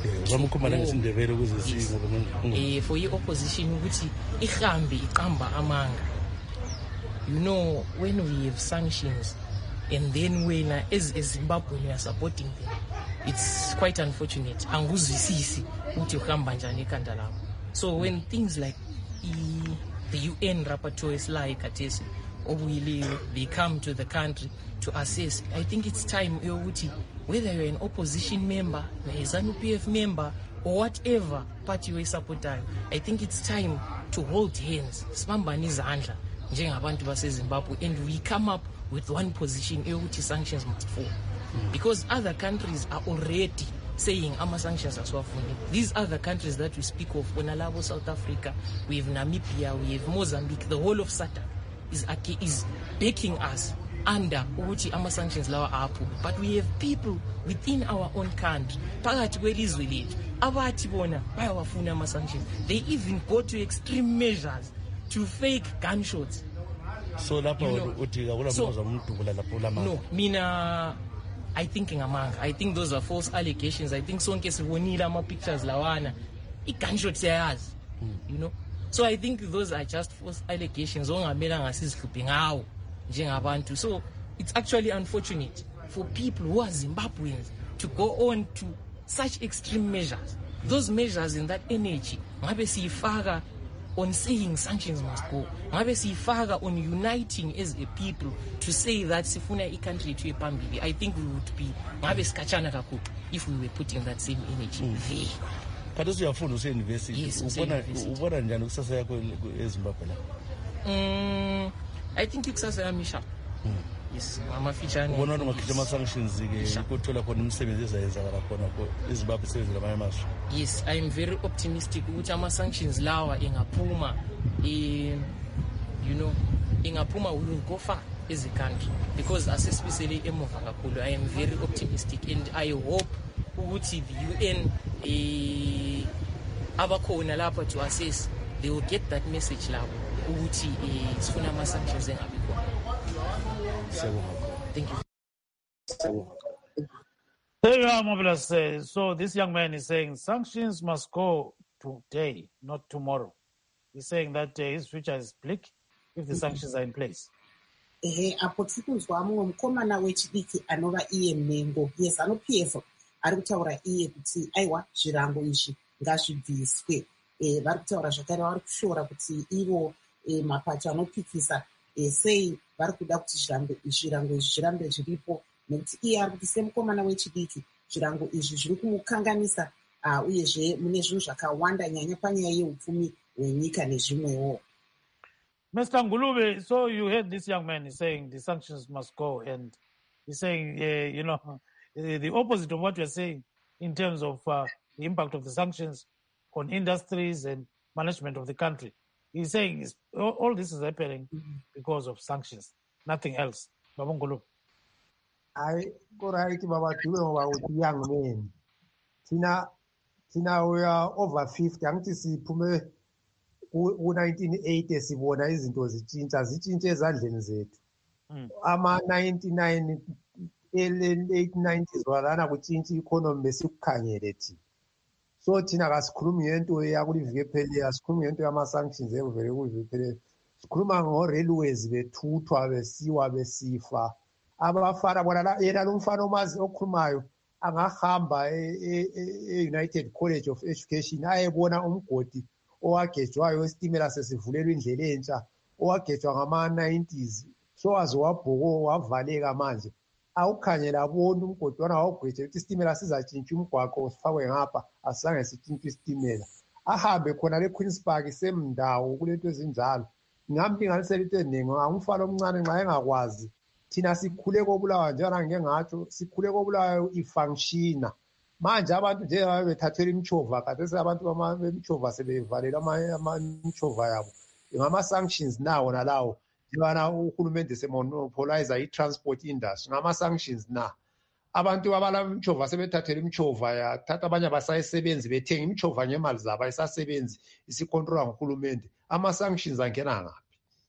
For the opposition ukuthi ihambe iqamba amanga. When we have sanctions and then when as Zimbabwe we are supporting them, it's quite unfortunate. Anguzwisisi ukuthi uhamba njani ekhanda lapho. So when things like the UN rapporteurs like Katesi Obuyile, they come to the country to assess, I think it's time, whether you're an opposition member, a ZANU-PF member, or whatever party you support, I think it's time to hold hands, sibambane izandla njengabantu baseZimbabwe, and we come up with one position, sanctions must fall. Because other countries are already saying sanctions are so funny. These other countries that we speak of, Onalabo, South Africa, we have Namibia, we have Mozambique, the whole of SADC is backing us under sanctions lawa apho. But we have people within our own country, phakathi kwelizwe lethu, abathi bona bayawafuna sanctions. They even go to extreme measures to fake gunshots. So lapho uthi akula umdubula lapho lama. No, mina I think those are false allegations. I think sonke sibonile ama pictures lawana. I-gunshots yayazi. So I think those are just false allegations. Ongamelanga sizihlupe ngawo njengabantu. So it's actually unfortunate for people who are Zimbabweans to go on to such extreme measures. Those measures in that energy, ngabe siyifaka on saying sanctions must go. Ngabe siyifaka on uniting as a people to say that sifuna i-country to phambili. I think we would be ngabe sikachana kakhulu if we were putting that same energy there. Khathesi uyafunda use-university. Ubona njani kusasa yakho eZimbabwe la? I think ikusasa yami sharp. Yes, amafitshane. Ubona ungakhipha ama-sanctions ke ukuthola khona imisebenzi ezayenzakala khona eZimbabwe isebenzela amanye amazwe. Yes, I am very optimistic ukuthi ama-sanctions lawa engaphuma, engaphuma, we will go far as a country because especially emuva kakhulu. I am very optimistic and I hope ukuthi the UN abakhona lapha to assess, they will get that message labo ukuthi sifuna ama-sanctions engabi khona. Thank you. There you are, Marvelous. So this young man is saying sanctions must go today, not tomorrow. He's saying that his future is bleak if the sanctions are in place. Apo tiri kunzwa mumwe mukomana wechidiki anova iye Mengo yeZANU-PF ari kutaura iye kuti aiwa zvirango izvi ngazvibviswe. Vari kutaura zvakare, vari kushora kuti ivo mapato anopikisa sei vari kuda kuti zvirango izvi zvirambe zviripo, nekuti iye ari kuti semukomana wechidiki zvirango izvi zviri kumukanganisa, uyezve mune zvinhu zvakawanda nyanya panyaya yeupfumi hwenyika nezvimwewo. Mr. Ngulube, so you heard this young man is saying the sanctions must go, and he's saying, the opposite of what you're saying in terms of the impact of the sanctions on industries and management of the country. He's saying all this is happening because of sanctions, nothing else. Baba Ngulube. I go right to Baba Dube, young men. Tina we are over 50. Angisi pume u-1980 sibona izinto zitshintsha ezandleni zethu. Ama-99 late 90s walana kutshintsha i-economy besikukhangele thina. So thina kasikhulumi ngento yakuliviki ephelileyo, asikhulumi ngento yama-sanctions ekuvele kuliviki ephelileyo. Sikhuluma ngo-railways bethuthwa besiwa besifa. Abafana bona yena lo mfana omazi okhulumayo angahamba e-United College of Education ayebona umgodi owagejwayo wesitimela sesivulelwe indlela entsha owagejwa ngama-90s, so waze wabhoko wavaleka manje. Awukhanyela abona umgodi wana wawugwetshe ukuthi isitimela sizatshintsha umgwaqo sifakwe ngapha, asizange sitshintshe isitimela. Ahambe khona le-Queenspark semndawo kulento ezinjalo. Ngingamlinganisela into eningi, umfana omncane nxa engakwazi. Thina sikhule koBulawayo njengoba ngike ngatsho, sikhule koBulawayo ifunctiona. Manje abantu nje bethathela imchova, khathesi abantu bemchova sebevalela imchova yabo. Ngama-sanctions nawo nalawo. Njengana uhulumende semonopolize i-transport industry, ngama-sanctions na. Abantu abala imchova sebethathela imchova yathatha abanye abasayisebenzi bethenga imchova ngemali zabo ayisasebenzi isikontrolwa nguhulumende. Ama-sanctions angena ngaphi?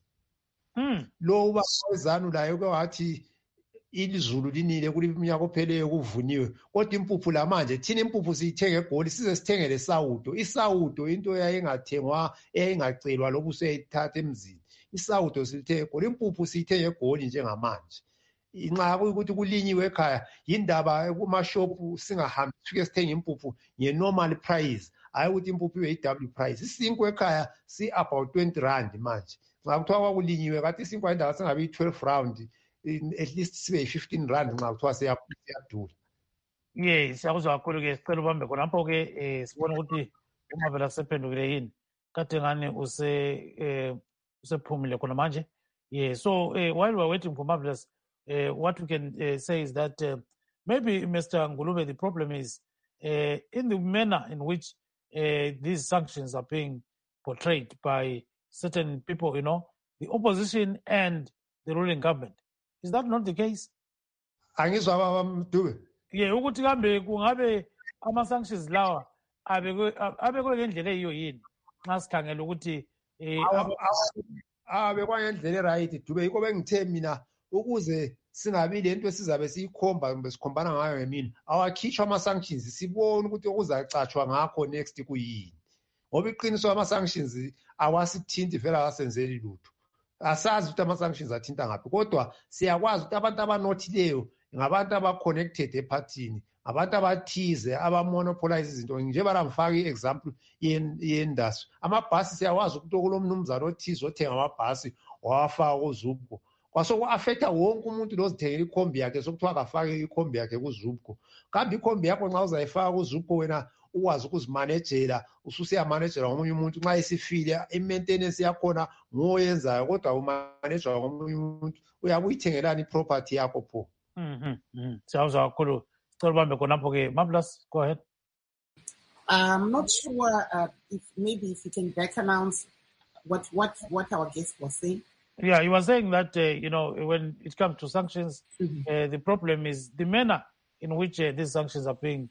Lo ubawezanu layo ke wathi ilizulu linile kuli minyaka opheleyo kuvuniwe, kodwa impuphu la manje thina impuphu siyithenge eGoli size sithengele isawudo. Isawudo into yayingathengwa eyayingacelwa lobu useyithatha emzini. Isawudo silithe eGoli, impuphu siyithenge eGoli njengamanje. Inxa ukuthi kulinyiwe ekhaya yindaba kumashopu singahambi sifike sithenge impuphu nge-normal price, hayi ukuthi impuphu ibe yi-double price. Isinkwa ekhaya si-about 20 rand manje. Nxa kuthiwa kwakulinyiwe kathi isinkwa indaba singabe yi-12 rand, at least sibe yi-15 rand nxa kuthiwa siyadula. Yes, siyakuzwa kakhulu-ke, sicela ubambe khonapho-ke sibone ukuthi uMavela sephendukile yini. Kade ngani usephumile khona manje. Yeah, so while we're waiting for Marvelous, what we can say is that maybe, Mr. Ngulube, the problem is in the manner in which these sanctions are being portrayed by certain people, the opposition and the ruling government. Is that not the case? Angizwa Baba Dube. Yeah, ukuthi kambe kungabe ama-sanctions lawa abekwe ngendlela eyiyo yini nxa sikhangela ukuthi abekwa ngendlela e-right Dube. Yikho bengithe mina ukuze singabi lento esizabe siyikhomba kumbe sikhombana ngayo ngemina, awakhishwa ama-sanctions sibone ukuthi okuzacatshwa ngakho next kuyini. Ngoba iqiniso ama-sanctions awasithinti vele awasenzeli lutho. Asazi ukuthi ama-sanctions athinta ngaphi, kodwa siyakwazi ukuthi abantu abanothileyo ngabantu aba-connected ephathini, ngabantu abathize abamonopolize izinto. Nje baramfaka i-example ye-industry. Amabhasi siyakwazi ukuthi kulomnumzana othize othenga amabhasi wawafaka kuZUBCO. Kwasoku-affecta wonke umuntu lozithengela ikhombi yakhe sokuthiwa akafake ikhombi yakhe kuZUBCO. Kambe ikhombi yakho nxa uzayifaka kuZUBCO wena ukwazi ukuzimanejela, ususiyamanejela ngomunye umuntu nxa isifile i-maintenance yakhona ngoyenzayo, kodwa umanejwa ngomunye umuntu uyabe uyithengelani i-property yakho pho. Siyawuzwa kakhulu, sicela ubambe khonapho-ke. Marvelous, go ahead. I'm not sure if you can back announce what our guest was saying. Yeah, he was saying that, when it comes to sanctions, the problem is the manner in which these sanctions are being,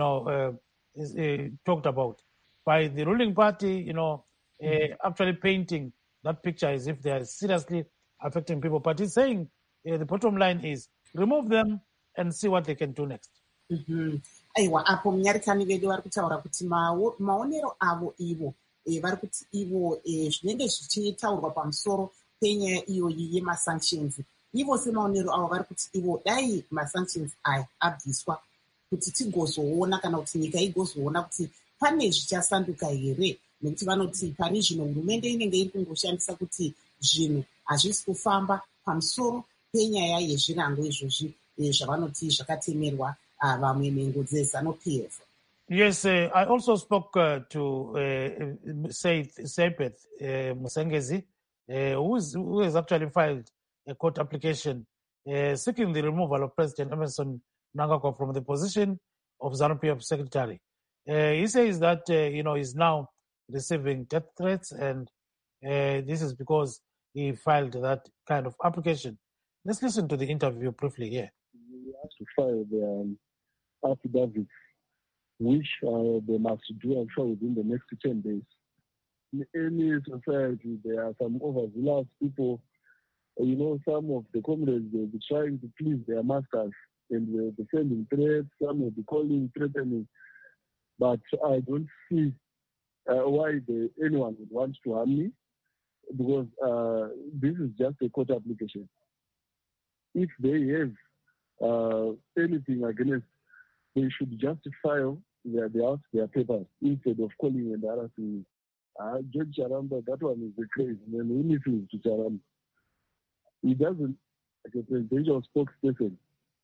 talked about by the ruling party, actually painting that picture as if they are seriously affecting people. But he's saying the bottom line is remove them and see what they can do next. Aiwa, apo munyarikani vedu vari kutaura kuti maonero avo ivo vari kuti ivo zvinenge zvichitaurwa pamusoro penyaya iyoyi yemasanctions, ivo semaonero avo vari kuti ivo dai masanctions aya abviswa kuti tigozoona kana kuti nyika igozoona kuti pane zvichasanduka here, nekuti vanoti pane zvino hurumende inenge iri kungoshandisa kuti zvinhu hazvisi kufamba pamusoro penyaya yezvirango izvozvi zvavanoti zvakatemerwa vamwe mengo dzeZANU-PF. Yes, I also spoke to Sepeth Musengezi, who has actually filed a court application seeking the removal of President Emmerson Mnangagwa from the position of ZANU-PF secretary. He says that, he's now receiving death threats, and this is because he filed that kind of application. Let's listen to the interview briefly here. We have to file the affidavits, which they must do, I'm sure, within the next 10 days. In any society, there are some overzealous people. Some of the comrades will be trying to please their masters and will be sending threats, some will be calling, threatening. But I don't see why anyone would want to harm me, because this is just a court application. If they have anything against, they should just file their papers instead of calling and harassing me. George Charamba, that one is the crazy man who listens to Charamba. He doesn't, like a presidential spokesperson.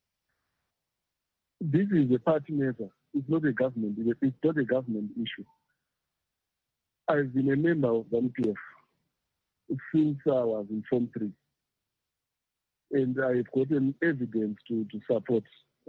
This is a party matter. It's not a government. It's not a government issue. I've been a member of ZANU-PF since I was in Form 3. And I've gotten evidence to support,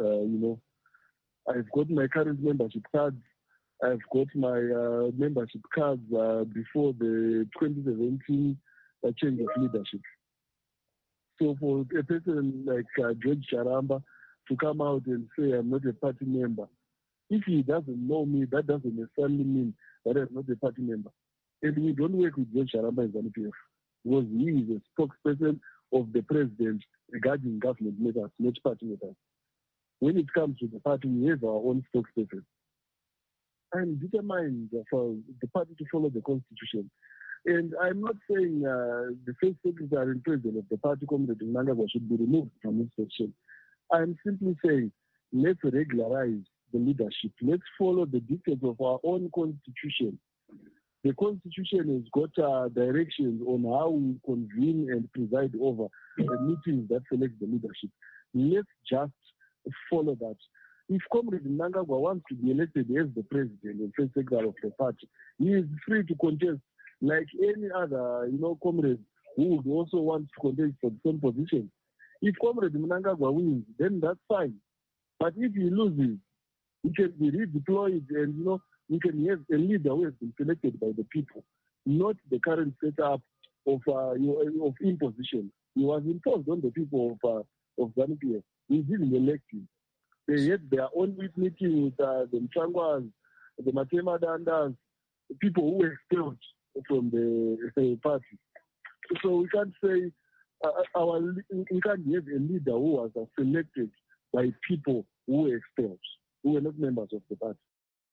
I've got my current membership cards. I've got my membership cards before the 2017 change of leadership. So for a person like George Charamba to come out and say I'm not a party member, if he doesn't know me, that doesn't necessarily mean that I'm not a party member. And we don't work with George Charamba in ZANU-PF, because he is a spokesperson of the president regarding government matters, not party matters. When it comes to the party, we have our own spokesperson. I'm determined for the party to follow the constitution. And I'm not saying the first secretary and president of the party, Comrade Mnangagwa, should be removed from his position. I'm simply saying, let's regularize the leadership. Let's follow the dictates of our own constitution. The constitution has got directions on how we convene and preside over the meetings that select the leadership. Let's just follow that. If Comrade Mnangagwa wants to be elected as the president and first secretary of the party, he is free to contest like any other, comrade who would also want to contest for the same position. If Comrade Mnangagwa wins, then that's fine. But if he loses, he can be redeployed and, you can have a leader who has been selected by the people, not the current setup of imposition. He was imposed on the people of ZANU-PF. We didn't elect him. They had their own meeting with the Mchangwas, the Matema Dandas, the people who were expelled from the party. So we can't say we can't have a leader who was selected by people who were expelled, who were not members of the party.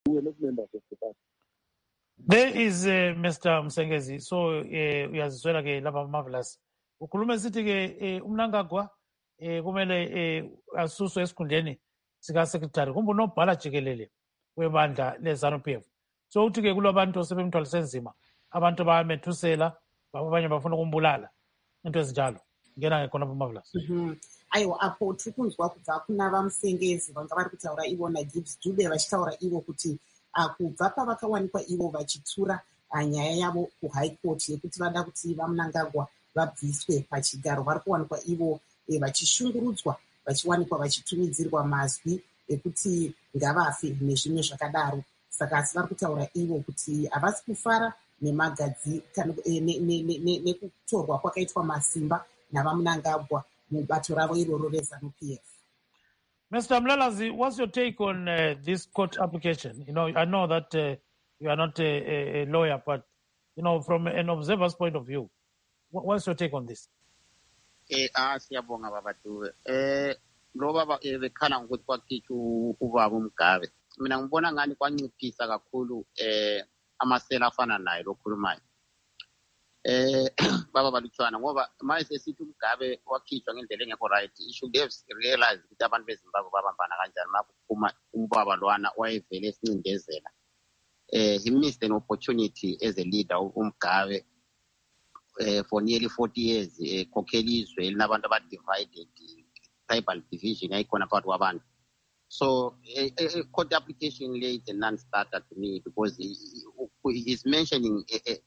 There is Mr. Musengezi. So uyazizwela ke lapha Marvelous. Ukhuluma esithi ke uMnangagwa kumele asuswe esikhundleni sika secretary kumbe unobhala jikelele webandla leZANU-PF. So uthi ke kulabantu sebemthwalise nzima, abantu bayamethusela, abanye bafuna ukumbulala, into ezinjalo. Ngena ngekhona Marvelous. Aiwa, apo tiri kunzwa kubva kuna vamusengezi vanga vari kutaura ivo naGibbs Dube vachitaura ivo kuti kubva pavakawanikwa ivo vachitura nyaya yavo kuhigh court yekuti vada kuti vaMnangagwa vabviswe pachigaro, vari kuwanikwa ivo vachishungurudzwa, vachiwanikwa vachitumidzirwa mazwi ekuti ngavafe nezvimwe zvakadaro. Saka asi vari kutaura ivo kuti havasi kufara nemagadzi nekutorwa kwakaitwa masimba navaMnangagwa mubato ravo iroro reZANU-PF. Mr. Mlalazi, what's your take on this court application? I know that you are not a lawyer, but from an observer's point of view, what's your take on this? Siyabonga baba Dube. Lo baba bekhala ngokuthi kwakhitha ubaba uMgabe. Mina ngibona ngani kwanciphisa kakhulu amasela afana naye lokhulumayo. baba balutshwana ngoba manje sesithi uMgabe wakhishwa ngendlela engekho right. He should have realized ukuthi abantu beZimbabwe babambana kanjani makuphuma ubaba lwana wayevele esincindezela. He missed an opportunity as a leader uMgabe for nearly 40 years ekhokhela izwe elinabantu abadivided, tribal division yayikhona phakathi kwabantu. So a court application late a non-starter to me because he's mentioning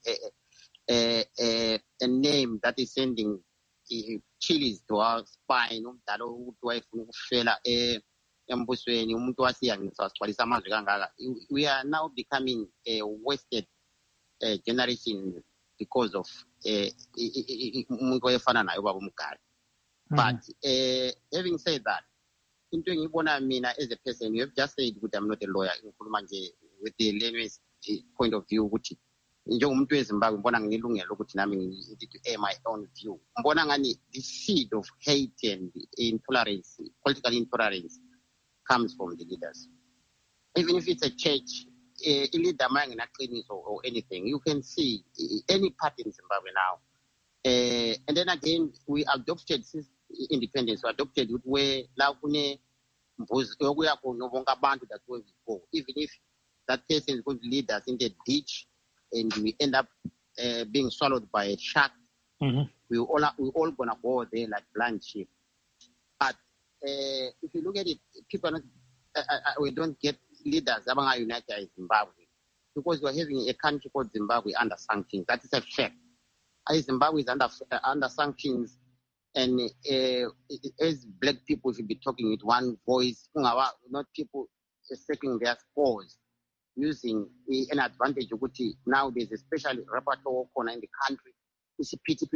a name that is sending chills to our spine. Umdalo ukuthi wayefuna ukufela embusweni umuntu wasiyangisa wasixwalisa amazwi kangaka. We are now becoming a wasted generation because of umuntu wayefana naye ubaba uMgabe. But having said that, into engibona mina as a person, you have just said ukuthi I'm not a lawyer, ngikhuluma nje with the layman's point of view ukuthi njengomuntu weZimbabwe ngibona nginelungelo ukuthi nami ngithi air my own view. Ngibona ngani the seed of hate and intolerance, political intolerance comes from the leaders. Even if it's a church, a leader or anything, you can see any party in Zimbabwe now. And then again, we adopted since independence, we adopted where that way before. Even if that person is going to lead us in the ditch and we end up being swallowed by a shark, we all gonna go there like blind sheep. But if you look at it, people are not, we don't get leaders among united in Zimbabwe because we're having a country called Zimbabwe under sanctions. That is a fact. Zimbabwe is under sanctions, and as black people should be talking with one voice, not people settling their scores using an advantage. Now there's a special repertoire corner in the country. It's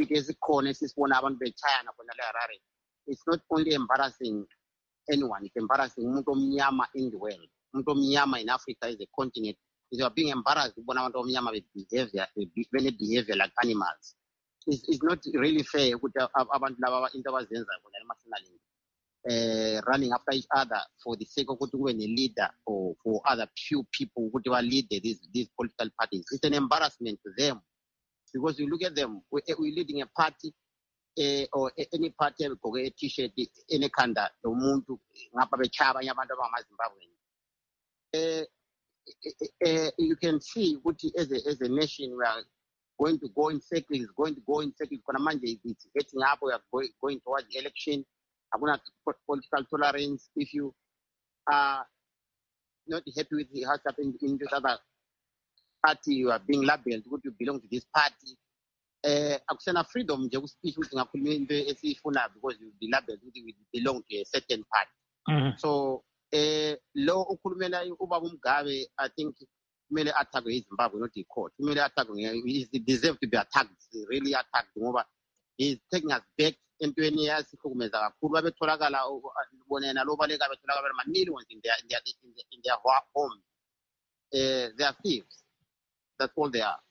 not only embarrassing anyone, it's embarrassing umuntu omnyama in the world. Umuntu omnyama in Africa is a continent. They are being embarrassed when they behave like animals. It's not really fair running after each other for the sake of a leader or for other few people who lead these political parties. It's an embarrassment to them because you look at them, we're leading a party or any party with a t-shirt, any kind of umuntu ngapha bechaba yabantu abamaZimbabwe. You can see what as a nation we are going to go in circles, it's getting up, we are going towards the election. I'm going to political tolerance. If you are not happy with what happened in this other party, you are being labeled, would you belong to this party? Akusena freedom nje uspeech ukuthi ngakhuluma into esifuna because you be labeled ukuthi we belong to a certain party. So lo ukhulumela ubaba uMgabe, I think kumele attack eZimbabwe not the court. Kumele attack, he deserve to be attacked, really attacked ngoba he's taking us back entweni yasihlukumeza kakhulu. Babetholakala bonena lo baleka betholakala millions in their home. They are thieves. That's all they are.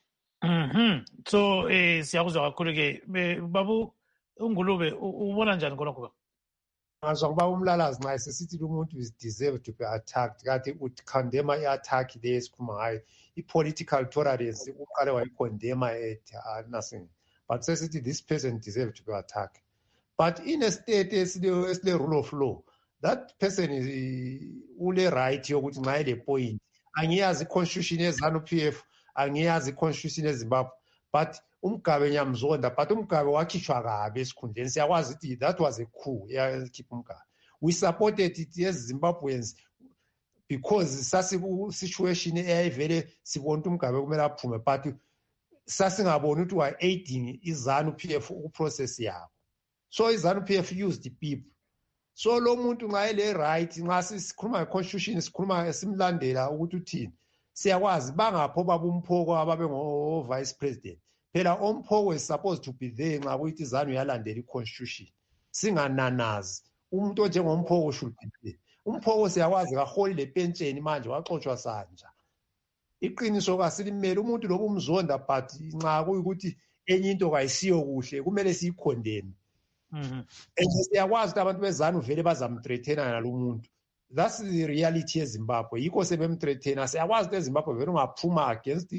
So siyakuzwa kakhulu ke babu uNgulube ubona njani khonokho? Ngazwa kuba umlalazi nxa sesithi umuntu is deserve to be attacked kanti ukhondema i-attack le esikhuluma ngayo i-political tolerance uqale wayicondema nothing, but sesithi this person deserve to be attacked. But in a state esile rule of law, that person is ule right yokuthi nxa ele point angiyazi constitution yeZANU-PF, angiyazi constitution yeZimbabwe, but uMgabe nyamzonda, but uMgabe wakhishwa kabi esikhundleni. Siyakwazi ukuthi that was a coup yakhipha uMgabe. We supported it as Zimbabweans because sasiku situation eyayivele sibona ukuthi uMgabe kumele aphume, but sasingaboni ukuthi wa aiding iZANU-PF ukuprocess yabo. So iZANU-PF used the people. So lo muntu nxa ele right, nxa sikhuluma constitution sikhuluma simlandela ukuthi uthini, siyakwazi bangapho babumphoko ababe ngo vice president. Phela oMphoko is supposed to be there nxa kuyithi iZANU yalandela iconstitution. Singananazi umuntu onjengoMphoko should be there. uMphoko siyakwazi kaholile pension manje waxoshwa sanja. Iqiniso kasilimele umuntu lobu umzonda, but nxa kuyikuthi enye into kayisiyo kuhle kumele siyikhondeme. Siyakwazi ukuthi abantu beZANU vele bazamthreatena nalo muntu. That's the reality yeZimbabwe. Yikho sebemthreatena. Siyakwazi ukuthi eZimbabwe vele ungaphuma against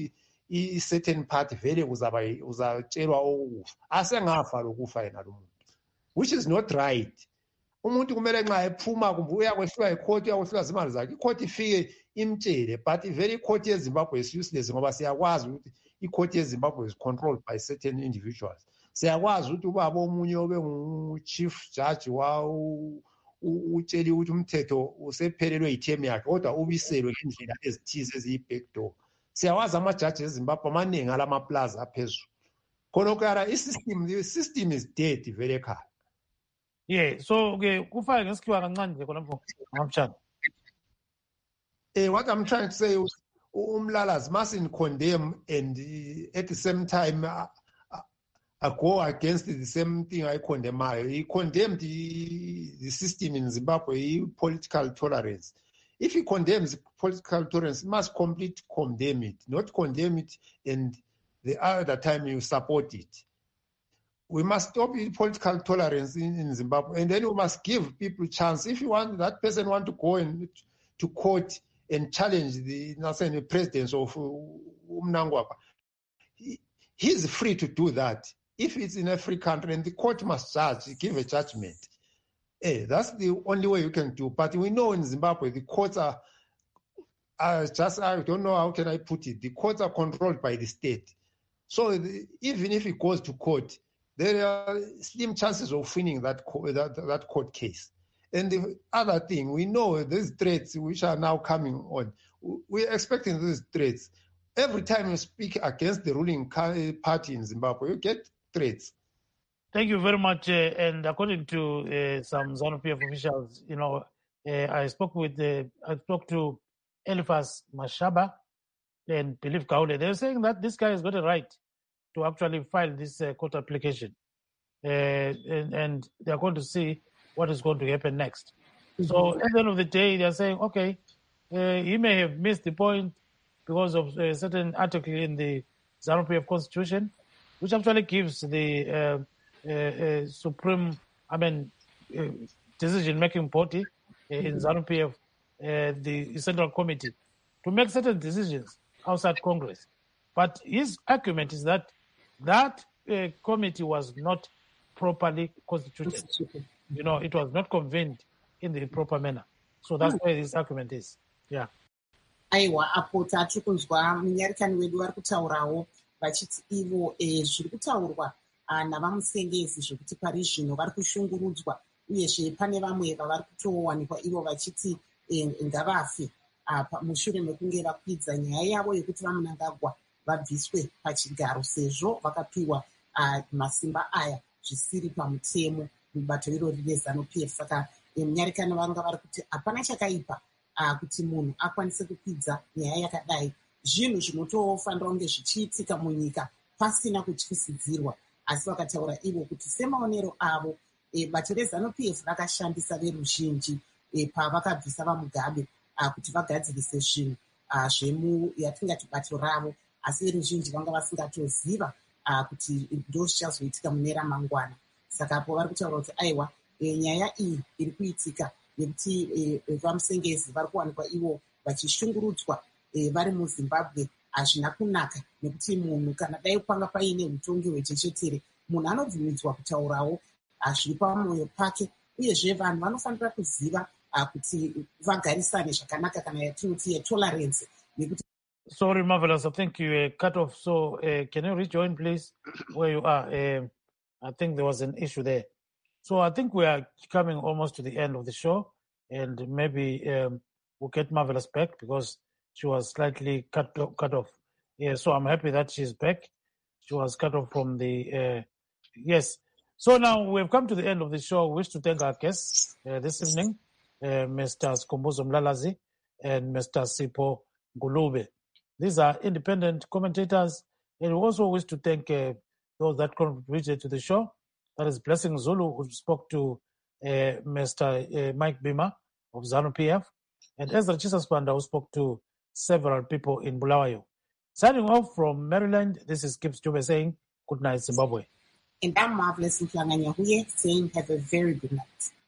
i-certain party vele uzatshelwa okufa asengafa lokufa yena lo muntu, which is not right. Umuntu kumele nxa ephuma kumbe uyakwehlulwa icourt, uyakwehlulwa zimali zakhe, icourt ifike imtshele, but vele icourt yeZimbabwe is useless ngoba siyakwazi ukuthi icourt yeZimbabwe is controlled by certain individuals. Siyakwazi ukuthi ubaba omunye obe ngu-chief judge utsheli ukuthi umthetho usephelelwe yithemu yakhe kodwa ubiselwe ngendlela ezithize eziyi-backdoor. Siyawazi amajaji eZimbabwe amaningi alamaplaza aphezulu. Khonokho i-system is dead vele ekhaya. Yeah, so kufake ngesikhiwa kancane nje khonapho ngamtshana. What I'm trying to say is Umlalazi mustn't condemn and at the same time go against the same thing I condemn. He condemned the system in Zimbabwe, political tolerance. If he condemns political tolerance, he must completely condemn it, not condemn it and the other time you support it. We must stop political tolerance in Zimbabwe, and then we must give people a chance. If you want that person want to go to court and challenge the president of Mnangagwa, he's free to do that. If it's in a free country, and the court must give a judgment. That's the only way you can do. But we know in Zimbabwe, the courts are just, I don't know how can I put it, the courts are controlled by the state. So even if it goes to court, there are slim chances of winning that court case. And the other thing, we know these threats which are now coming on, we're expecting these threats. Every time you speak against the ruling party in Zimbabwe, you get threats. Thank you very much. And according to some ZANU-PF officials, I spoke to Eliphas Mashaba and Belief Kaule. They're saying that this guy has got a right to actually file this court application. And they're going to see what is going to happen next. Mm-hmm. So at the end of the day, they're saying, okay, he may have missed the point because of a certain article in the ZANU-PF constitution, which actually gives the supreme, decision-making body in ZANU-PF, the Central Committee, to make certain decisions outside Congress. But his argument is that committee was not properly constituted. It was not convened in the proper manner. So that's where his argument is. Yeah. Aiwa, apo tatu kunzwa munyarikani wedu vari kutaurawo vachiti ivo zviri kutaurwa navamusengezi zvekuti pari zvino vari kushungurudzwa uyezve pane vamwe vavari kutowanikwa ivo vachiti ngavafe mushure mekunge vakwidza nyaya yavo yekuti vaMnangagwa vabviswe pachigaro sezvo vakapiwa masimba aya zvisiri pamutemo mubato irori reZANU-PF. Saka munyarikani vanga vari kuti hapana chakaipa kuti munhu akwanise kukwidza nyaya yakadai. Zvinhu zvinotofanira kunge zvichiitika munyika pasina kutyisidzirwa, asi vakataura ivo kuti semaonero avo bato reZANU-PF rakashandisa veruzhinji pavakabvisa vaMugabe kuti vagadzirise zvinhu yatingati bato ravo, asi veruzhinji vanga vasingatoziva kuti ndo zvichazoitika mune ramangwana. Saka apo vari kutaura kuti aiwa, nyaya iyi iri kuitika nekuti vamusengezi vari kuwanikwa ivo vachishungurudzwa vari muZimbabwe hazvina kunaka, nekuti munhu kana dai panga paine utongi hwechechetere, munhu anobvumidzwa kutaurawo zviri pamwoyo pake, uyezve vanhu vanofanira kuziva kuti vagarisane zvakanaka kana yatinoti yetolerance. Sorry, Marvelous, I think you cut off. So can you rejoin, please, where you are? I think there was an issue there. So I think we are coming almost to the end of the show, and maybe we'll get Marvelous back because she was slightly cut off. Yeah, so I'm happy that she's back. She was cut off from the... yes. So now we've come to the end of the show. We wish to thank our guests this evening, Mr. Skhumbuzo Mlalazi and Mr. Sipho Ngulube. These are independent commentators, and we also wish to thank those that contributed to the show. That is Blessing Zulu, who spoke to Mr. Mike Bima of ZANU-PF, and Ezra Chisaspanda, who spoke to several people in Bulawayo. Signing off from Maryland, this is Gibbs Jube saying, good night, Zimbabwe. And I'm Marvelous Mflanganyahuye saying, have a very good night.